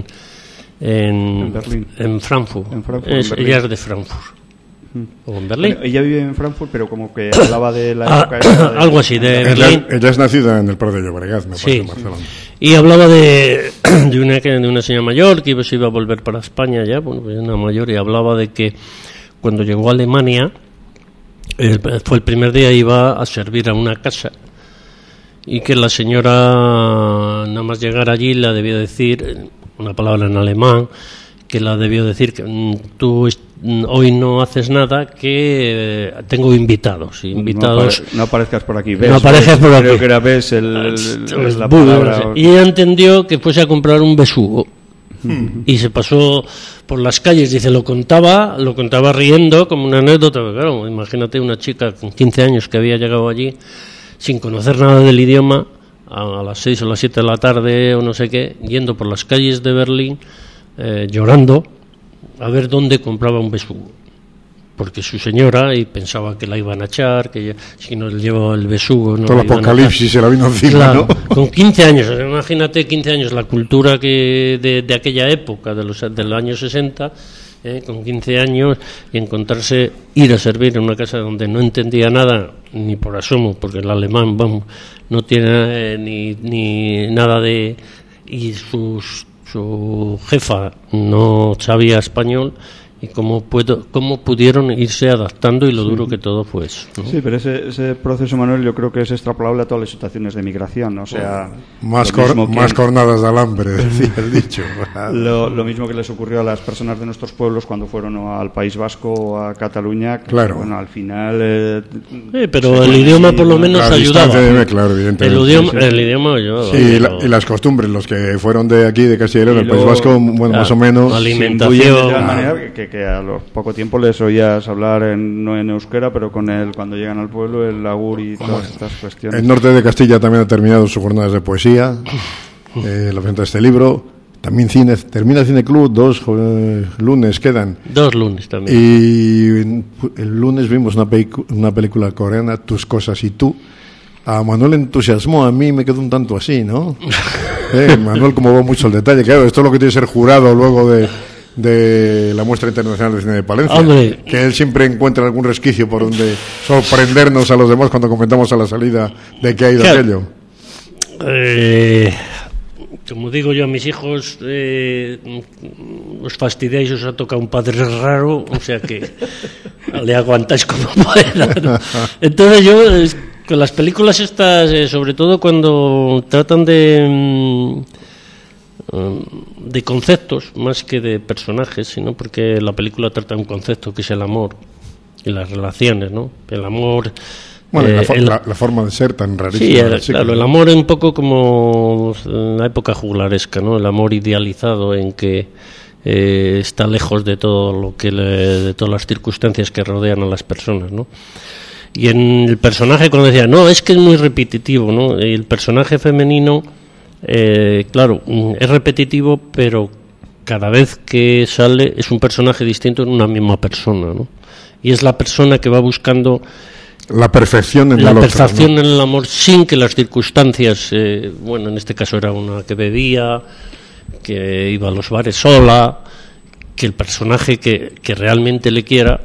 Berlín, en Frankfurt, ella es de Frankfurt. O en Berlín. Bueno, ella vive en Frankfurt, pero como que hablaba de la época algo así, de Berlín. Ella es nacida en el Prat de Llobregat, me parece, en Barcelona. Y hablaba de una señora mayor que se iba a volver para España ya, bueno, pues una mayor, y hablaba de que cuando llegó a Alemania, fue el primer día, iba a servir a una casa y que la señora, nada más llegar allí, la debió decir una palabra en alemán, que la debió decir que tú hoy no haces nada, que tengo invitados. No aparezcas por aquí. No aparezcas por aquí. Creo que era ves la palabra. Y ella entendió que fuese a comprar un besugo. Y se pasó por las calles, dice, lo contaba riendo como una anécdota, pero claro, imagínate una chica con 15 años que había llegado allí sin conocer nada del idioma, a las 6 o las 7 de la tarde o no sé qué, yendo por las calles de Berlín, llorando a ver dónde compraba un besugo, porque su señora, y pensaba que la iban a echar, que si no le llevaba el besugo no. Todo el apocalipsis se la vino encima, claro, ¿no? Con 15 años, imagínate 15 años, la cultura que de aquella época, del año 60, con 15 años, y encontrarse, ir a servir en una casa donde no entendía nada, ni por asomo, porque el alemán, vamos, no tiene ni nada de... y su jefa no sabía español, y cómo pudieron irse adaptando, y lo duro que todo fue eso, ¿no? Sí, pero ese proceso, Manuel, yo creo que es extrapolable a todas las situaciones de migración, o sea... Más cornadas de alambre, decía el dicho. Lo mismo que les ocurrió a las personas de nuestros pueblos cuando fueron al País Vasco o a Cataluña, que, claro. Bueno, al final... pero el idioma por lo menos ayudaba. Claro, evidentemente. El idioma ayudaba. Sí, y las costumbres, los que fueron de aquí, de Castilla y León, el País Vasco, bueno, más o menos... Alimentación... De tal manera que a los poco tiempo les oías hablar no en euskera, pero con cuando llegan al pueblo, el agur y todas estas cuestiones. El norte de Castilla también ha terminado sus jornadas de poesía, la presenta este libro. También termina el Cine Club, 2 lunes quedan. 2 lunes también. Y el lunes vimos una película coreana, Tus cosas y tú. A Manuel entusiasmó, a mí me quedó un tanto así, ¿no? Manuel, como va mucho el detalle, claro, esto es lo que tiene que ser jurado luego de la Muestra Internacional de Cine de Palencia. Hombre. Que él siempre encuentra algún resquicio por donde sorprendernos a los demás cuando comentamos a la salida de qué ha ido aquello. Como digo yo a mis hijos, os fastidiáis, os ha tocado un padre raro, o sea que le aguantáis como pueda, ¿no? Entonces yo, con las películas estas, sobre todo cuando tratan de conceptos más que de personajes, sino porque la película trata de un concepto que es el amor y las relaciones, ¿no? El amor... Bueno, la forma de ser tan rarísima. Sí, claro, el amor es un poco como en la época juglaresca, ¿no? El amor idealizado en que está lejos de todo lo que de todas las circunstancias que rodean a las personas, ¿no? Y en el personaje, cuando decía, no, es que es muy repetitivo, ¿no? El personaje femenino, claro, es repetitivo, pero cada vez que sale es un personaje distinto en una misma persona, ¿no? y es la persona que va buscando la perfección en en el amor, sin que las circunstancias, bueno, en este caso era una que bebía, que iba a los bares sola, que el personaje que realmente le quiera,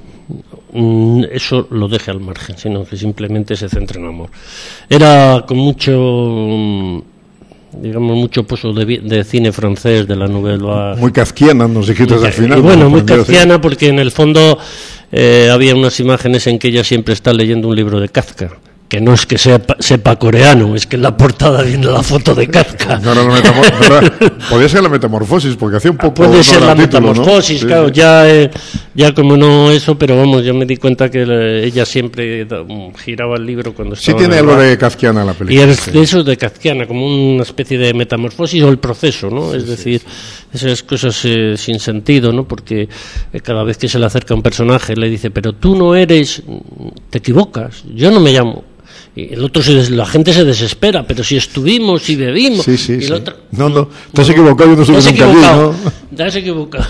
eso lo deje al margen, sino que simplemente se centre en amor. Era con mucho, digamos, mucho pozo de cine francés, de la novela. Muy kafkiana, nos dijiste al final. Y bueno, muy kafkiana, porque en el fondo había unas imágenes en que ella siempre está leyendo un libro de Kafka, que no es que sepa coreano, es que en la portada viene la foto de Kafka. Podría ser la metamorfosis, porque hacía un poco... Puede ser la metamorfosis, ¿no? Claro, sí. Ya como no eso, pero vamos, yo me di cuenta que ella siempre giraba el libro cuando estaba... Sí tiene algo de kafkiana la película. Y eso de kafkiana, como una especie de metamorfosis o el proceso, ¿no? Es decir, esas cosas sin sentido, ¿no? Porque cada vez que se le acerca un personaje le dice, pero tú no eres... te equivocas, yo no me llamo... Y el otro la gente se desespera, pero si estuvimos y bebimos. Sí. Y el otro, no, te has equivocado, yo no soy nunca allí, ¿no? Te has equivocado.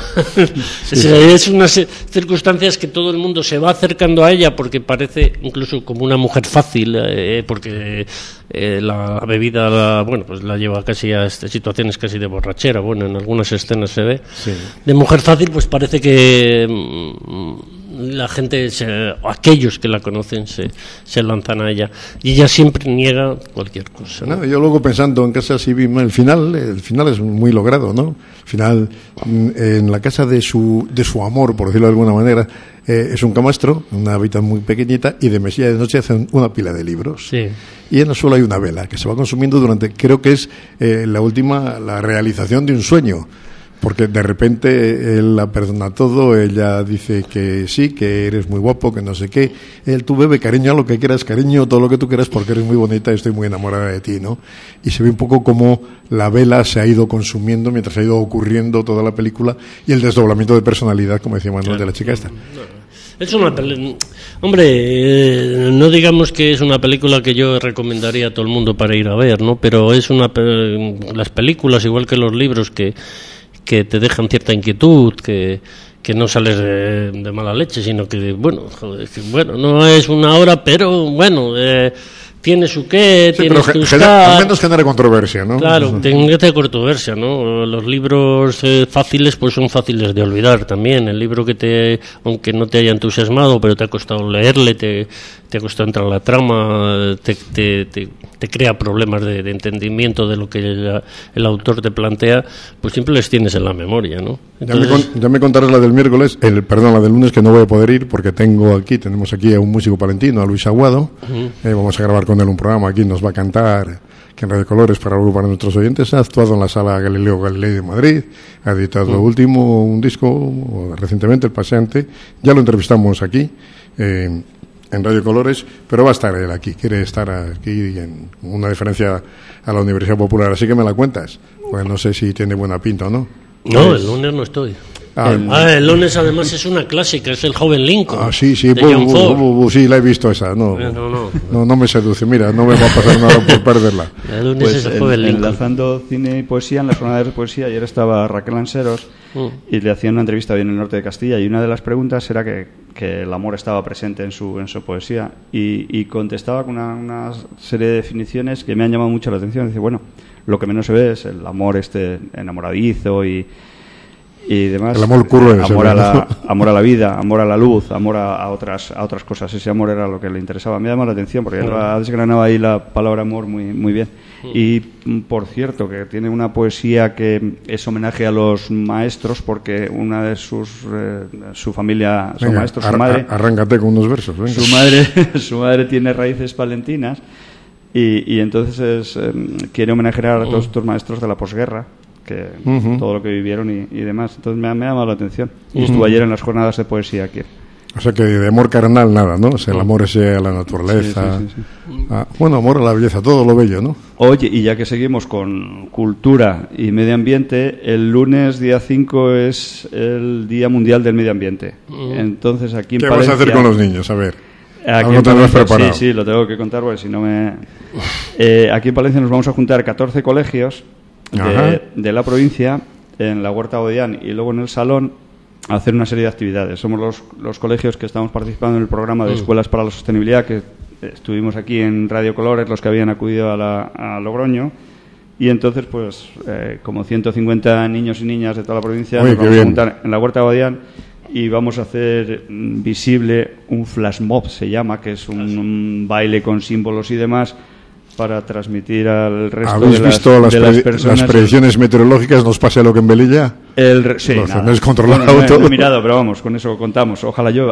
Es unas circunstancias que todo el mundo se va acercando a ella porque parece incluso como una mujer fácil, porque la bebida pues la lleva casi a situaciones casi de borrachera. Bueno, en algunas escenas se ve. Sí. De mujer fácil, pues parece que la gente, aquellos que la conocen, se lanzan a ella, y ella siempre niega cualquier cosa, ¿no? Yo luego pensando en Casa Civil, el final es muy logrado, ¿no? El final, en la casa de su amor, por decirlo de alguna manera, es un camastro, una habitación muy pequeñita, y de mesilla de noche hacen una pila de libros. Sí. Y en el suelo hay una vela que se va consumiendo durante, creo que es la realización de un sueño. Porque de repente él la perdona todo, ella dice que sí, que eres muy guapo, que no sé qué. Tú bebe, cariño, lo que quieras, cariño, todo lo que tú quieras, porque eres muy bonita y estoy muy enamorada de ti, ¿no? Y se ve un poco como la vela se ha ido consumiendo mientras ha ido ocurriendo toda la película, y el desdoblamiento de personalidad, como decía Manuel, de la chica esta. Es una hombre, no digamos que es una película que yo recomendaría a todo el mundo para ir a ver, ¿no? Pero es las películas, igual que los libros, que te dejan cierta inquietud, que no sales de mala leche, sino que, bueno, no es una hora, pero bueno, tiene su qué, sí, tiene su al menos genera controversia, ¿no? Claro, tiene controversia, ¿no? Los libros fáciles, pues son fáciles de olvidar también. El libro aunque no te haya entusiasmado, pero te ha costado leerle, te ha costado entrar a la trama, te crea problemas de entendimiento de lo que el autor te plantea, pues siempre les tienes en la memoria, ¿no? Entonces... Ya me contarás la del miércoles, la del lunes, que no voy a poder ir porque tenemos aquí a un músico palentino, a Luis Aguado. Vamos a grabar con él un programa, aquí nos va a cantar, que en Radio Colores, para nuestros oyentes. Ha actuado en la Sala Galileo Galilei de Madrid, ha editado un disco recientemente, El Paseante. Ya lo entrevistamos aquí en Radio Colores, pero va a estar él aquí, quiere estar aquí en una diferencia a la Universidad Popular, así que me la cuentas, pues no sé si tiene buena pinta o no. No, el lunes no estoy. El lunes además es una clásica, es El joven Lincoln. Sí, sí, sí, la he visto esa. No me seduce, mira, no me va a pasar nada por perderla. El lunes es El joven Lincoln. Enlazando cine y poesía, en las jornadas de poesía, ayer estaba Raquel Anseros y le hacían una entrevista bien en el norte de Castilla, y una de las preguntas era que el amor estaba presente en su poesía, y contestaba con una serie de definiciones que me han llamado mucho la atención. Dice, bueno, lo que menos se ve es el amor enamoradizo y demás. El amor cruel, amor a la vida, amor a la luz, amor a otras cosas. Ese amor era lo que le interesaba. Me ha llamado la atención porque él ha desgranado ahí la palabra amor muy, muy bien. Y por cierto, que tiene una poesía que es homenaje a los maestros, porque una de su familia son maestros. Su madre, arráncate con unos versos. Venga. Su madre tiene raíces palentinas y entonces quiere homenajear a todos estos maestros de la posguerra, que todo lo que vivieron y demás. Entonces me ha llamado la atención. Y estuve ayer en las jornadas de poesía aquí. O sea que de amor carnal nada, ¿no? O sea, el amor ese a la naturaleza. Sí. Amor a la belleza, todo lo bello, ¿no? Oye, y ya que seguimos con cultura y medio ambiente, el lunes día 5 es el Día Mundial del Medio Ambiente. Entonces aquí en Palencia... ¿Qué vas a hacer con los niños? A ver. Aquí en Palencia, sí, lo tengo que contar porque si no me... aquí en Palencia nos vamos a juntar 14 colegios de la provincia en la Huerta Odián y luego en el Salón, hacer una serie de actividades. Somos los colegios que estamos participando en el programa de Escuelas para la Sostenibilidad, que estuvimos aquí en Radio Colores, los que habían acudido a Logroño, y entonces, pues, como 150 niños y niñas de toda la provincia, nos vamos a juntar en la Huerta de Abadián y vamos a hacer visible un flash mob, se llama, que es un baile con símbolos y demás, para transmitir al resto ¿Habéis visto las personas? Las predicciones meteorológicas? ¿Nos pasa lo que en Velilla? Sí, no es controlado todo. No he mirado, pero vamos, con eso contamos. Ojalá llueva.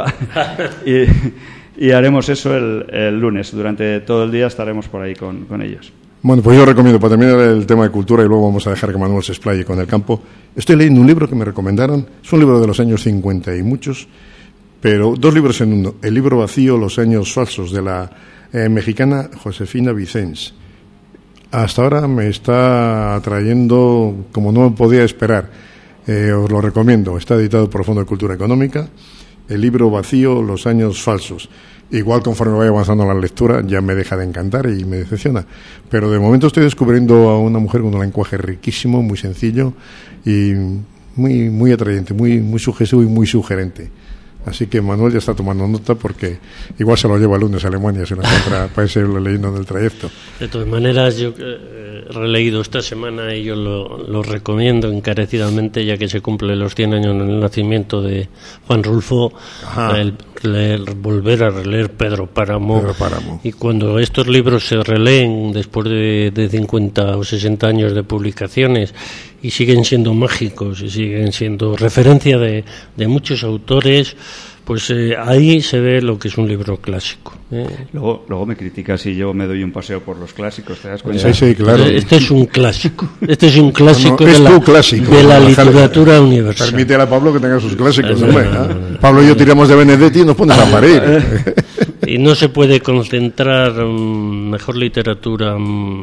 y haremos eso el lunes. Durante todo el día estaremos por ahí con ellos. Bueno, pues yo recomiendo, para terminar el tema de cultura, y luego vamos a dejar que Manuel se explaye con el campo. Estoy leyendo un libro que me recomendaron. Es un libro de los años 50 y muchos, pero 2 libros en uno. El libro vacío, Los años falsos, de la mexicana Josefina Vicens. Hasta ahora me está atrayendo como no podía esperar. Os lo recomiendo. Está editado por Fondo de Cultura Económica. El libro vacío, Los años falsos. Igual conforme vaya avanzando la lectura ya me deja de encantar y me decepciona. Pero de momento estoy descubriendo a una mujer con un lenguaje riquísimo, muy sencillo y muy, muy atrayente, muy sugestivo y muy sugerente. Así que Manuel ya está tomando nota porque igual se lo lleva el lunes a Alemania, se lo encuentra para irlo leyendo en el trayecto. De todas maneras, yo he releído esta semana y yo lo recomiendo encarecidamente, ya que se cumple los 100 años del nacimiento de Juan Rulfo, volver a releer Pedro Páramo. Y cuando estos libros se releen después de 50 o 60 años de publicaciones y siguen siendo mágicos y siguen siendo referencia de muchos autores, pues ahí se ve lo que es un libro clásico. Luego me criticas si yo me doy un paseo por los clásicos, ¿te das cuenta? Sí, claro. Este es un clásico. Este es un clásico, clásico de la literatura universal. Permítele a Pablo que tenga sus clásicos. Pablo y yo tiramos de Benedetti y nos pones a parir. Y no se puede concentrar mejor literatura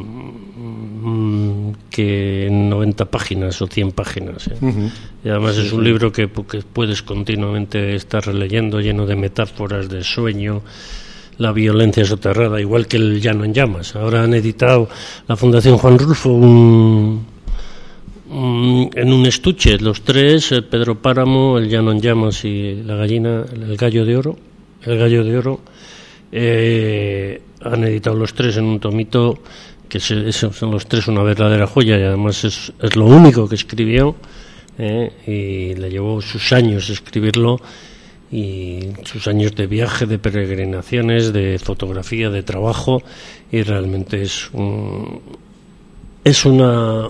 que en 90 páginas o 100 páginas. Y además es un libro que puedes continuamente estar releyendo, lleno de metáforas, de sueño, la violencia soterrada, igual que el Llano en Llamas. Ahora han editado la Fundación Juan Rulfo en un estuche, los 3, el Pedro Páramo, el Llano en Llamas y la gallina, el gallo de oro. Han editado los 3 en un tomito, que son los 3 una verdadera joya, y además es lo único que escribió, y le llevó sus años escribirlo, y sus años de viaje, de peregrinaciones, de fotografía, de trabajo, y realmente es una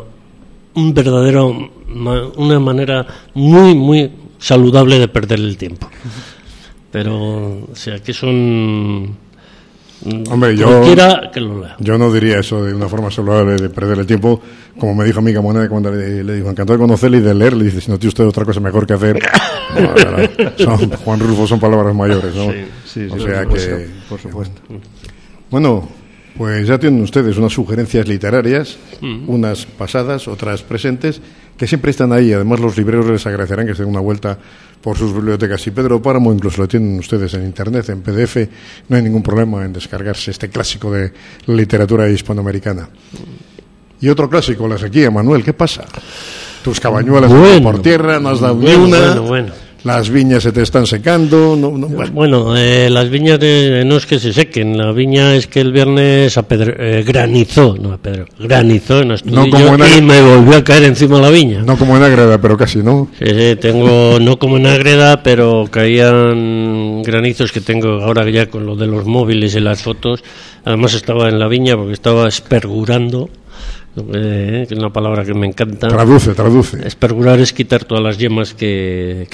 manera muy, muy saludable de perder el tiempo. Pero, o sea, que son... Hombre, cualquiera que lo lea. Yo no diría eso de una forma saludable de perder el tiempo, como me dijo amiga Moneda cuando le dijo, encantado de conocerle y de leer, le dice, si no tiene usted otra cosa mejor que hacer. Juan Rulfo son palabras mayores, ¿no? Sí, o sea que, por supuesto. Bueno, pues ya tienen ustedes unas sugerencias literarias, unas pasadas, otras presentes, que siempre están ahí. Además, los libreros les agradecerán que se den una vuelta por sus bibliotecas. Y Pedro Páramo incluso lo tienen ustedes en Internet, en PDF. No hay ningún problema en descargarse este clásico de la literatura hispanoamericana. Y otro clásico, la sequía. Manuel, ¿qué pasa? Tus cabañuelas por tierra, no has dado ni una. Bueno. Las viñas se te están secando. Bueno, las viñas no es que se sequen. La viña es que el viernes granizó en Astudillo y me volvió a caer encima la viña. No como en Ágreda, pero casi, ¿no? Sí, no como en Ágreda, pero caían granizos que tengo ahora ya con lo de los móviles y las fotos. Además estaba en la viña porque estaba espergurando. Que es una palabra que me encanta. Traduce. Espergurar es quitar todas las yemas que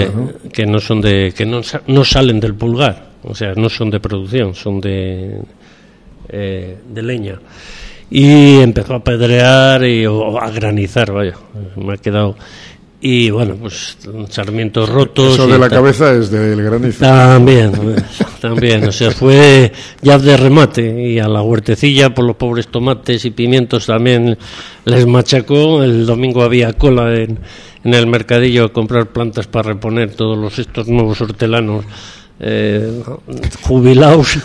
no salen del pulgar, o sea, no son de producción, son de leña. Y empezó a pedrear o a granizar, vaya, me ha quedado. Y bueno, pues sarmientos rotos. Eso de la cabeza es del granizo. También, o sea, fue ya de remate. Y a la huertecilla, por los pobres tomates y pimientos también les machacó. El domingo había cola en el mercadillo a comprar plantas para reponer todos estos nuevos hortelanos jubilados.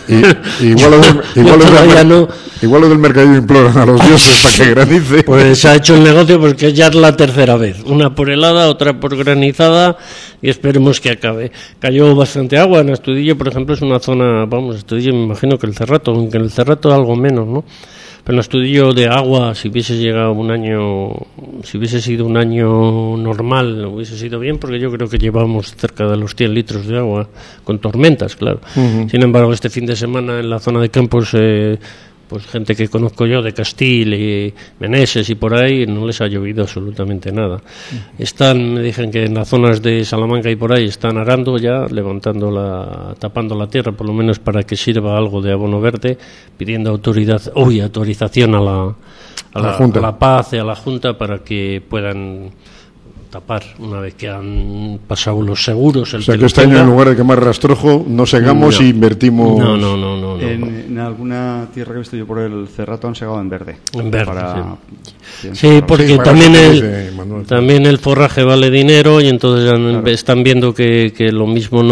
Igual lo del mercadillo imploran a los dioses para que granice. Pues ha hecho el negocio porque ya es la tercera vez, una por helada, otra por granizada, y esperemos que acabe. Cayó bastante agua en Astudillo, por ejemplo, es una zona, Astudillo me imagino que el Cerrato, aunque en el Cerrato algo menos, ¿no? Pero en Astudillo de agua, si hubiese llegado si hubiese sido un año normal, hubiese sido bien, porque yo creo que llevamos cerca de los 100 litros de agua, con tormentas, claro. Sin embargo, este fin de semana en la zona de Campos, pues gente que conozco yo de Castil y Meneses y por ahí, no les ha llovido absolutamente nada. Me dicen que en las zonas de Salamanca y por ahí están arando ya, tapando la tierra, por lo menos para que sirva algo de abono verde, pidiendo autorización a la Paz y a la Junta para que puedan tapar una vez que han pasado los seguros. O sea que este año, en lugar de quemar rastrojo, no segamos y invertimos. No. En alguna tierra que he visto yo por el Cerrato han segado en verde. En verde, sí, porque también el forraje vale dinero y entonces están viendo que lo mismo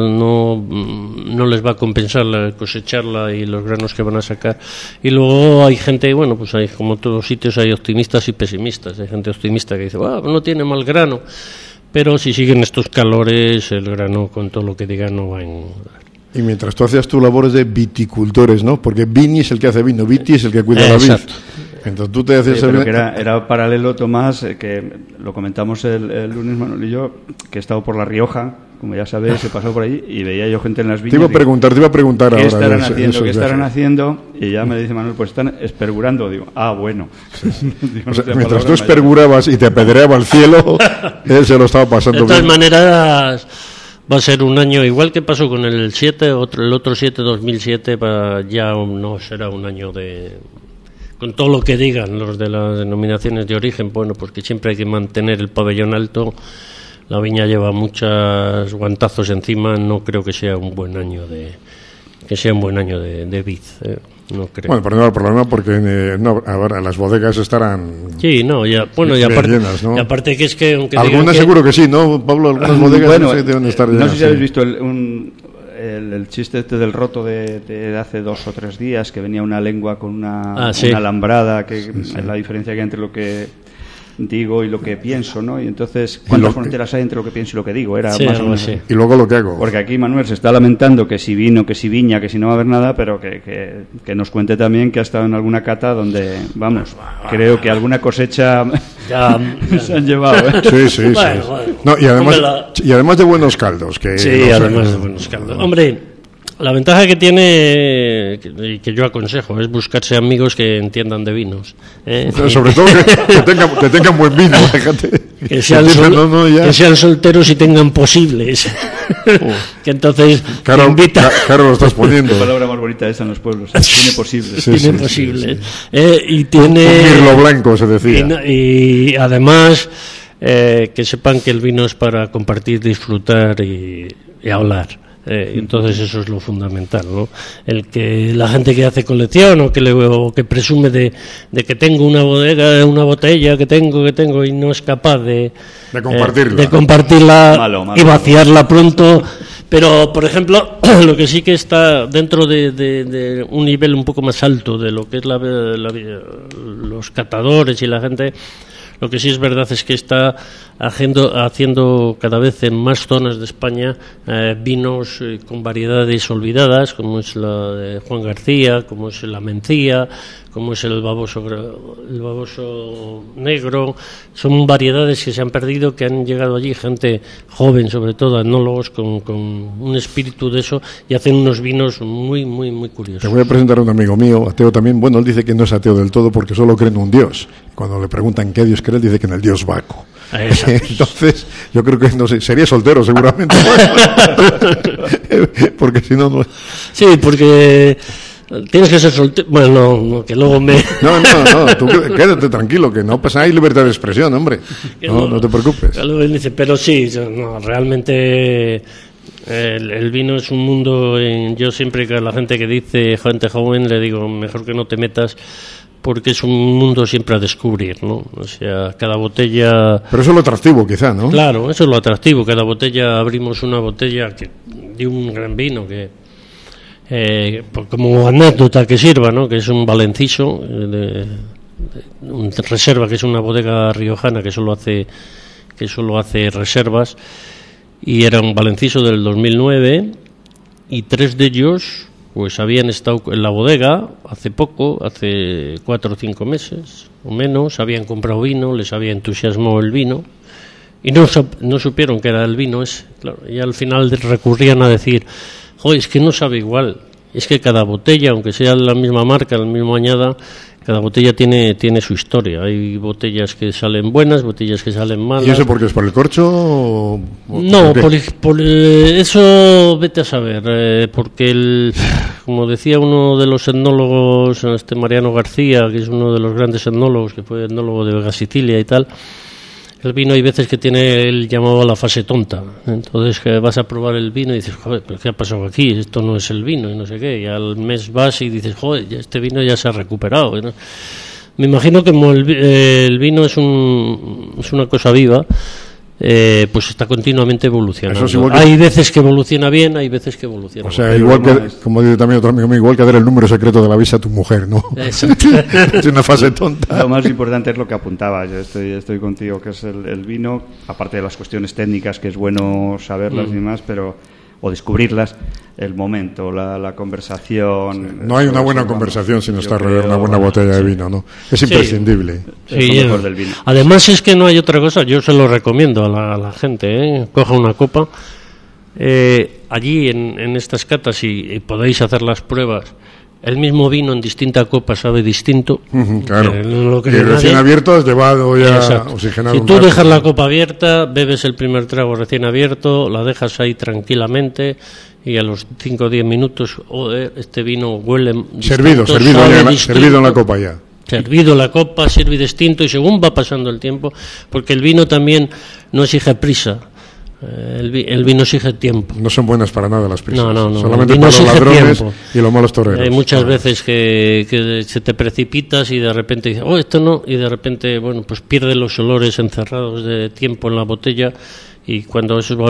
no les va a compensar cosecharla y los granos que van a sacar. Y luego hay gente, pues hay, como en todos sitios, hay optimistas y pesimistas. Hay gente optimista que dice, no tiene mal grano, pero si siguen estos calores, el grano, con todo lo que diga, no va a engordar. Y mientras tú hacías tus labores de viticultores, ¿no? Porque Vini es el que hace vino, Viti es el que cuida la vid. Entonces tú te hacías... pero que era paralelo, Tomás, que lo comentamos el lunes, Manuel y yo, que he estado por La Rioja, como ya sabéis, he pasado por ahí y veía yo gente en las viñas. Te iba a preguntar ¿qué ahora. ¿Qué estarán haciendo? Y ya me dice Manuel, pues están espergurando. Digo, bueno. Digo, mientras tú espergurabas y te apedreaba el cielo, él se lo estaba pasando bien. De todas maneras, va a ser un año, igual que pasó con el 7, el otro 7, 2007, ya no será un año con todo lo que digan los de las denominaciones de origen, porque siempre hay que mantener el pabellón alto. La viña lleva muchos guantazos encima, no creo que sea un buen año de vid, no creo. Bueno, pero no hay problema porque ahora las bodegas estarán llenas, ¿no? Y aparte que es que aunque algunas seguro que sí, ¿no, Pablo? Algunas bodegas no sé, deben estar llenas. No sé si habéis visto el chiste del roto de hace 2 o 3 días, que venía una lengua con una alambrada, que es la diferencia que hay entre lo que digo y lo que pienso, ¿no? Y entonces, ¿cuántas fronteras hay entre lo que pienso y lo que digo? Era más o menos así. Y luego lo que hago. Porque aquí Manuel se está lamentando que si vino, que si viña, que si no va a haber nada, pero que nos cuente también que ha estado en alguna cata donde, creo que alguna cosecha se han llevado, ¿eh? Sí. Bueno. No, y además de buenos caldos. Además de buenos caldos. Hombre, la ventaja que tiene, y que yo aconsejo, es buscarse amigos que entiendan de vinos. Sobre todo que tengan buen vino, fíjate. Que sean solteros y tengan posibles. Que entonces Claro, lo estás poniendo. La palabra más bonita esa en los pueblos. Tiene posibles. Tiene posibles. Y tiene... Un mirlo blanco, se decía. Y además, que sepan que el vino es para compartir, disfrutar y hablar. Entonces eso es lo fundamental, ¿no? La gente que hace colección o que presume de que tengo una bodega, una botella que tengo y no es capaz de compartirla, malo. Y vaciarla pronto. Pero, por ejemplo, lo que sí que está dentro de un nivel un poco más alto de lo que es los catadores y la gente. Lo que sí es verdad es que está haciendo cada vez en más zonas de España vinos con variedades olvidadas, como es la de Juan García, como es la Mencía, como es el baboso negro. Son variedades que se han perdido, que han llegado allí gente joven, sobre todo etnólogos con un espíritu de eso, y hacen unos vinos muy, muy, muy curiosos. Te voy a presentar a un amigo mío, ateo también. Bueno, él dice que no es ateo del todo porque solo cree en un Dios. Cuando le preguntan qué Dios cree, él dice que en el Dios Baco. Entonces, yo creo que, no sé, sería soltero seguramente. Porque si no... Sí, porque... Tienes que ser soltero. Bueno, no, que luego me... No, tú quédate tranquilo, que no pasa, hay libertad de expresión, hombre. No te preocupes. Pero sí, realmente el vino es un mundo. Yo siempre que a la gente que dice, gente joven, le digo, mejor que no te metas, porque es un mundo siempre a descubrir, ¿no? O sea, cada botella... Pero eso es lo atractivo, quizá, ¿no? Claro, eso es lo atractivo. Cada botella, abrimos una botella de un gran vino que... como anécdota que sirva, ¿no? Que es un Valenciso un reserva, que es una bodega riojana que solo hace reservas, y era un Valenciso del 2009, y 3 de ellos pues habían estado en la bodega hace 4 o 5 meses o menos, habían comprado vino, les había entusiasmado el vino y no supieron que era el vino ese, claro, y al final recurrían a decir: joder, es que no sabe igual, es que cada botella, aunque sea la misma marca, la misma añada, cada botella tiene su historia. Hay botellas que salen buenas, botellas que salen malas. ¿Y eso porque es por el corcho? No, por eso vete a saber, porque como decía uno de los etnólogos, Mariano García, que es uno de los grandes etnólogos, que fue etnólogo de Vega Sicilia y tal, el vino hay veces que tiene, él llamaba la fase tonta. Entonces que vas a probar el vino y dices: joder, ¿pero qué ha pasado aquí? Esto no es el vino y no sé qué. Y al mes vas y dices: joder, este vino ya se ha recuperado, ¿no? Me imagino que como el vino es una cosa viva, pues está continuamente evolucionando. Hay veces que evoluciona bien, hay veces que evoluciona mal. O sea, igual que, como dice también otro amigo mío, igual que dar el número secreto de la visa a tu mujer, ¿no? Exacto. Es una fase tonta. Lo más importante es lo que apuntaba. Yo estoy contigo, que es el vino, aparte de las cuestiones técnicas, que es bueno saberlas y demás, o descubrirlas, el momento, la conversación. No hay una buena conversación sin estar rodeado de una buena botella de vino, ¿no? Es imprescindible. Es lo mejor del vino. Además es que no hay otra cosa, yo se lo recomiendo a la gente, coja una copa, allí en estas catas, y podéis hacer las pruebas. El mismo vino en distinta copa sabe distinto. Claro. Lo que y recién abierto has llevado ya. Exacto. Oxigenado. Si tú dejas la copa abierta, bebes el primer trago recién abierto, la dejas ahí tranquilamente, y a los 5 o 10 minutos este vino huele servido en la copa ya. Servido la copa, sirve distinto, y según va pasando el tiempo, porque el vino también no exige prisa. El vino exige tiempo. No son buenas para nada las prisas. No. Solamente para los ladrones tiempo. Y los malos toreros. Hay muchas veces que se te precipitas y de repente dices: oh, esto no, y de repente, bueno, pues pierde los olores encerrados de tiempo en la botella, y cuando esos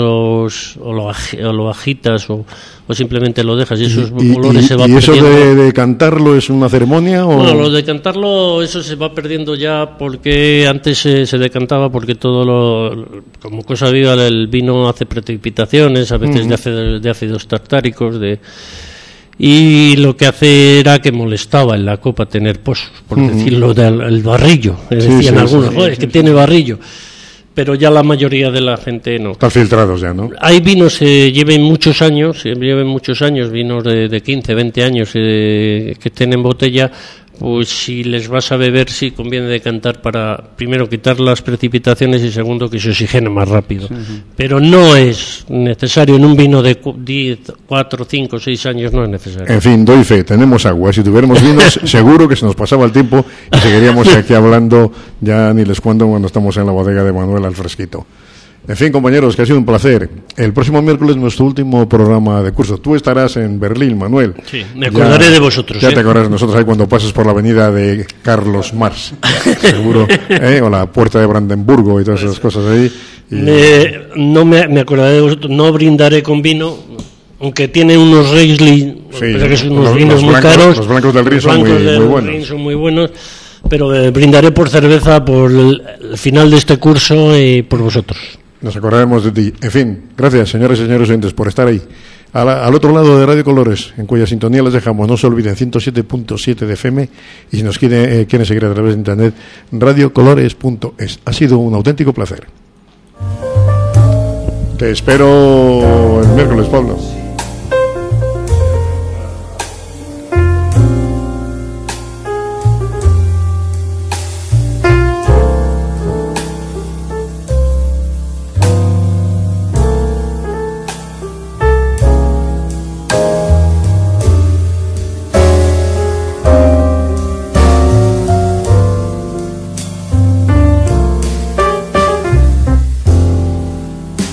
o lo agitas o simplemente lo dejas y esos olores se van perdiendo. ¿Y eso de cantarlo es una ceremonia? ¿O? Bueno, lo de cantarlo, eso se va perdiendo ya, porque antes se decantaba, porque como cosa viva, el vino hace precipitaciones, a veces de ácidos tartáricos, y lo que hace era que molestaba en la copa tener pozos, por decirlo, el barrillo. Decían algunos: joder, que tiene barrillo. Pero ya la mayoría de la gente no. Están filtrados ya, ¿no? Hay vinos que lleven muchos años, vinos de 15, 20 años que tienen botella, pues si les vas a beber, sí conviene decantar para, primero, quitar las precipitaciones, y segundo, que se oxigene más rápido. Pero no es necesario en un vino de 4, 5, 6 años, no es necesario. En fin, doy fe, tenemos agua. Si tuviéramos vinos, seguro que se nos pasaba el tiempo y seguiríamos aquí hablando, ya ni les cuento, cuando estamos en la bodega de Manuel al fresquito. En fin, compañeros, que ha sido un placer. El próximo miércoles nuestro último programa de curso. Tú estarás en Berlín, Manuel. Sí, me acordaré de vosotros. Ya te acordarás de nosotros ahí cuando pases por la avenida de Carlos Marx, seguro, o la puerta de Brandenburgo y todas esas cosas ahí. No me acordaré de vosotros. No brindaré con vino, aunque tiene unos Riesling, que son unos vinos muy caros. Los blancos del Rin son muy buenos. Pero brindaré por cerveza por el final de este curso y por vosotros. Nos acordaremos de ti. En fin, gracias, señores y señores oyentes, por estar ahí. Al otro lado de Radio Colores, en cuya sintonía les dejamos. No se olviden, 107.7 de FM, y si nos quieren seguir a través de internet, radiocolores.es. Ha sido un auténtico placer. Te espero el miércoles, Pablo.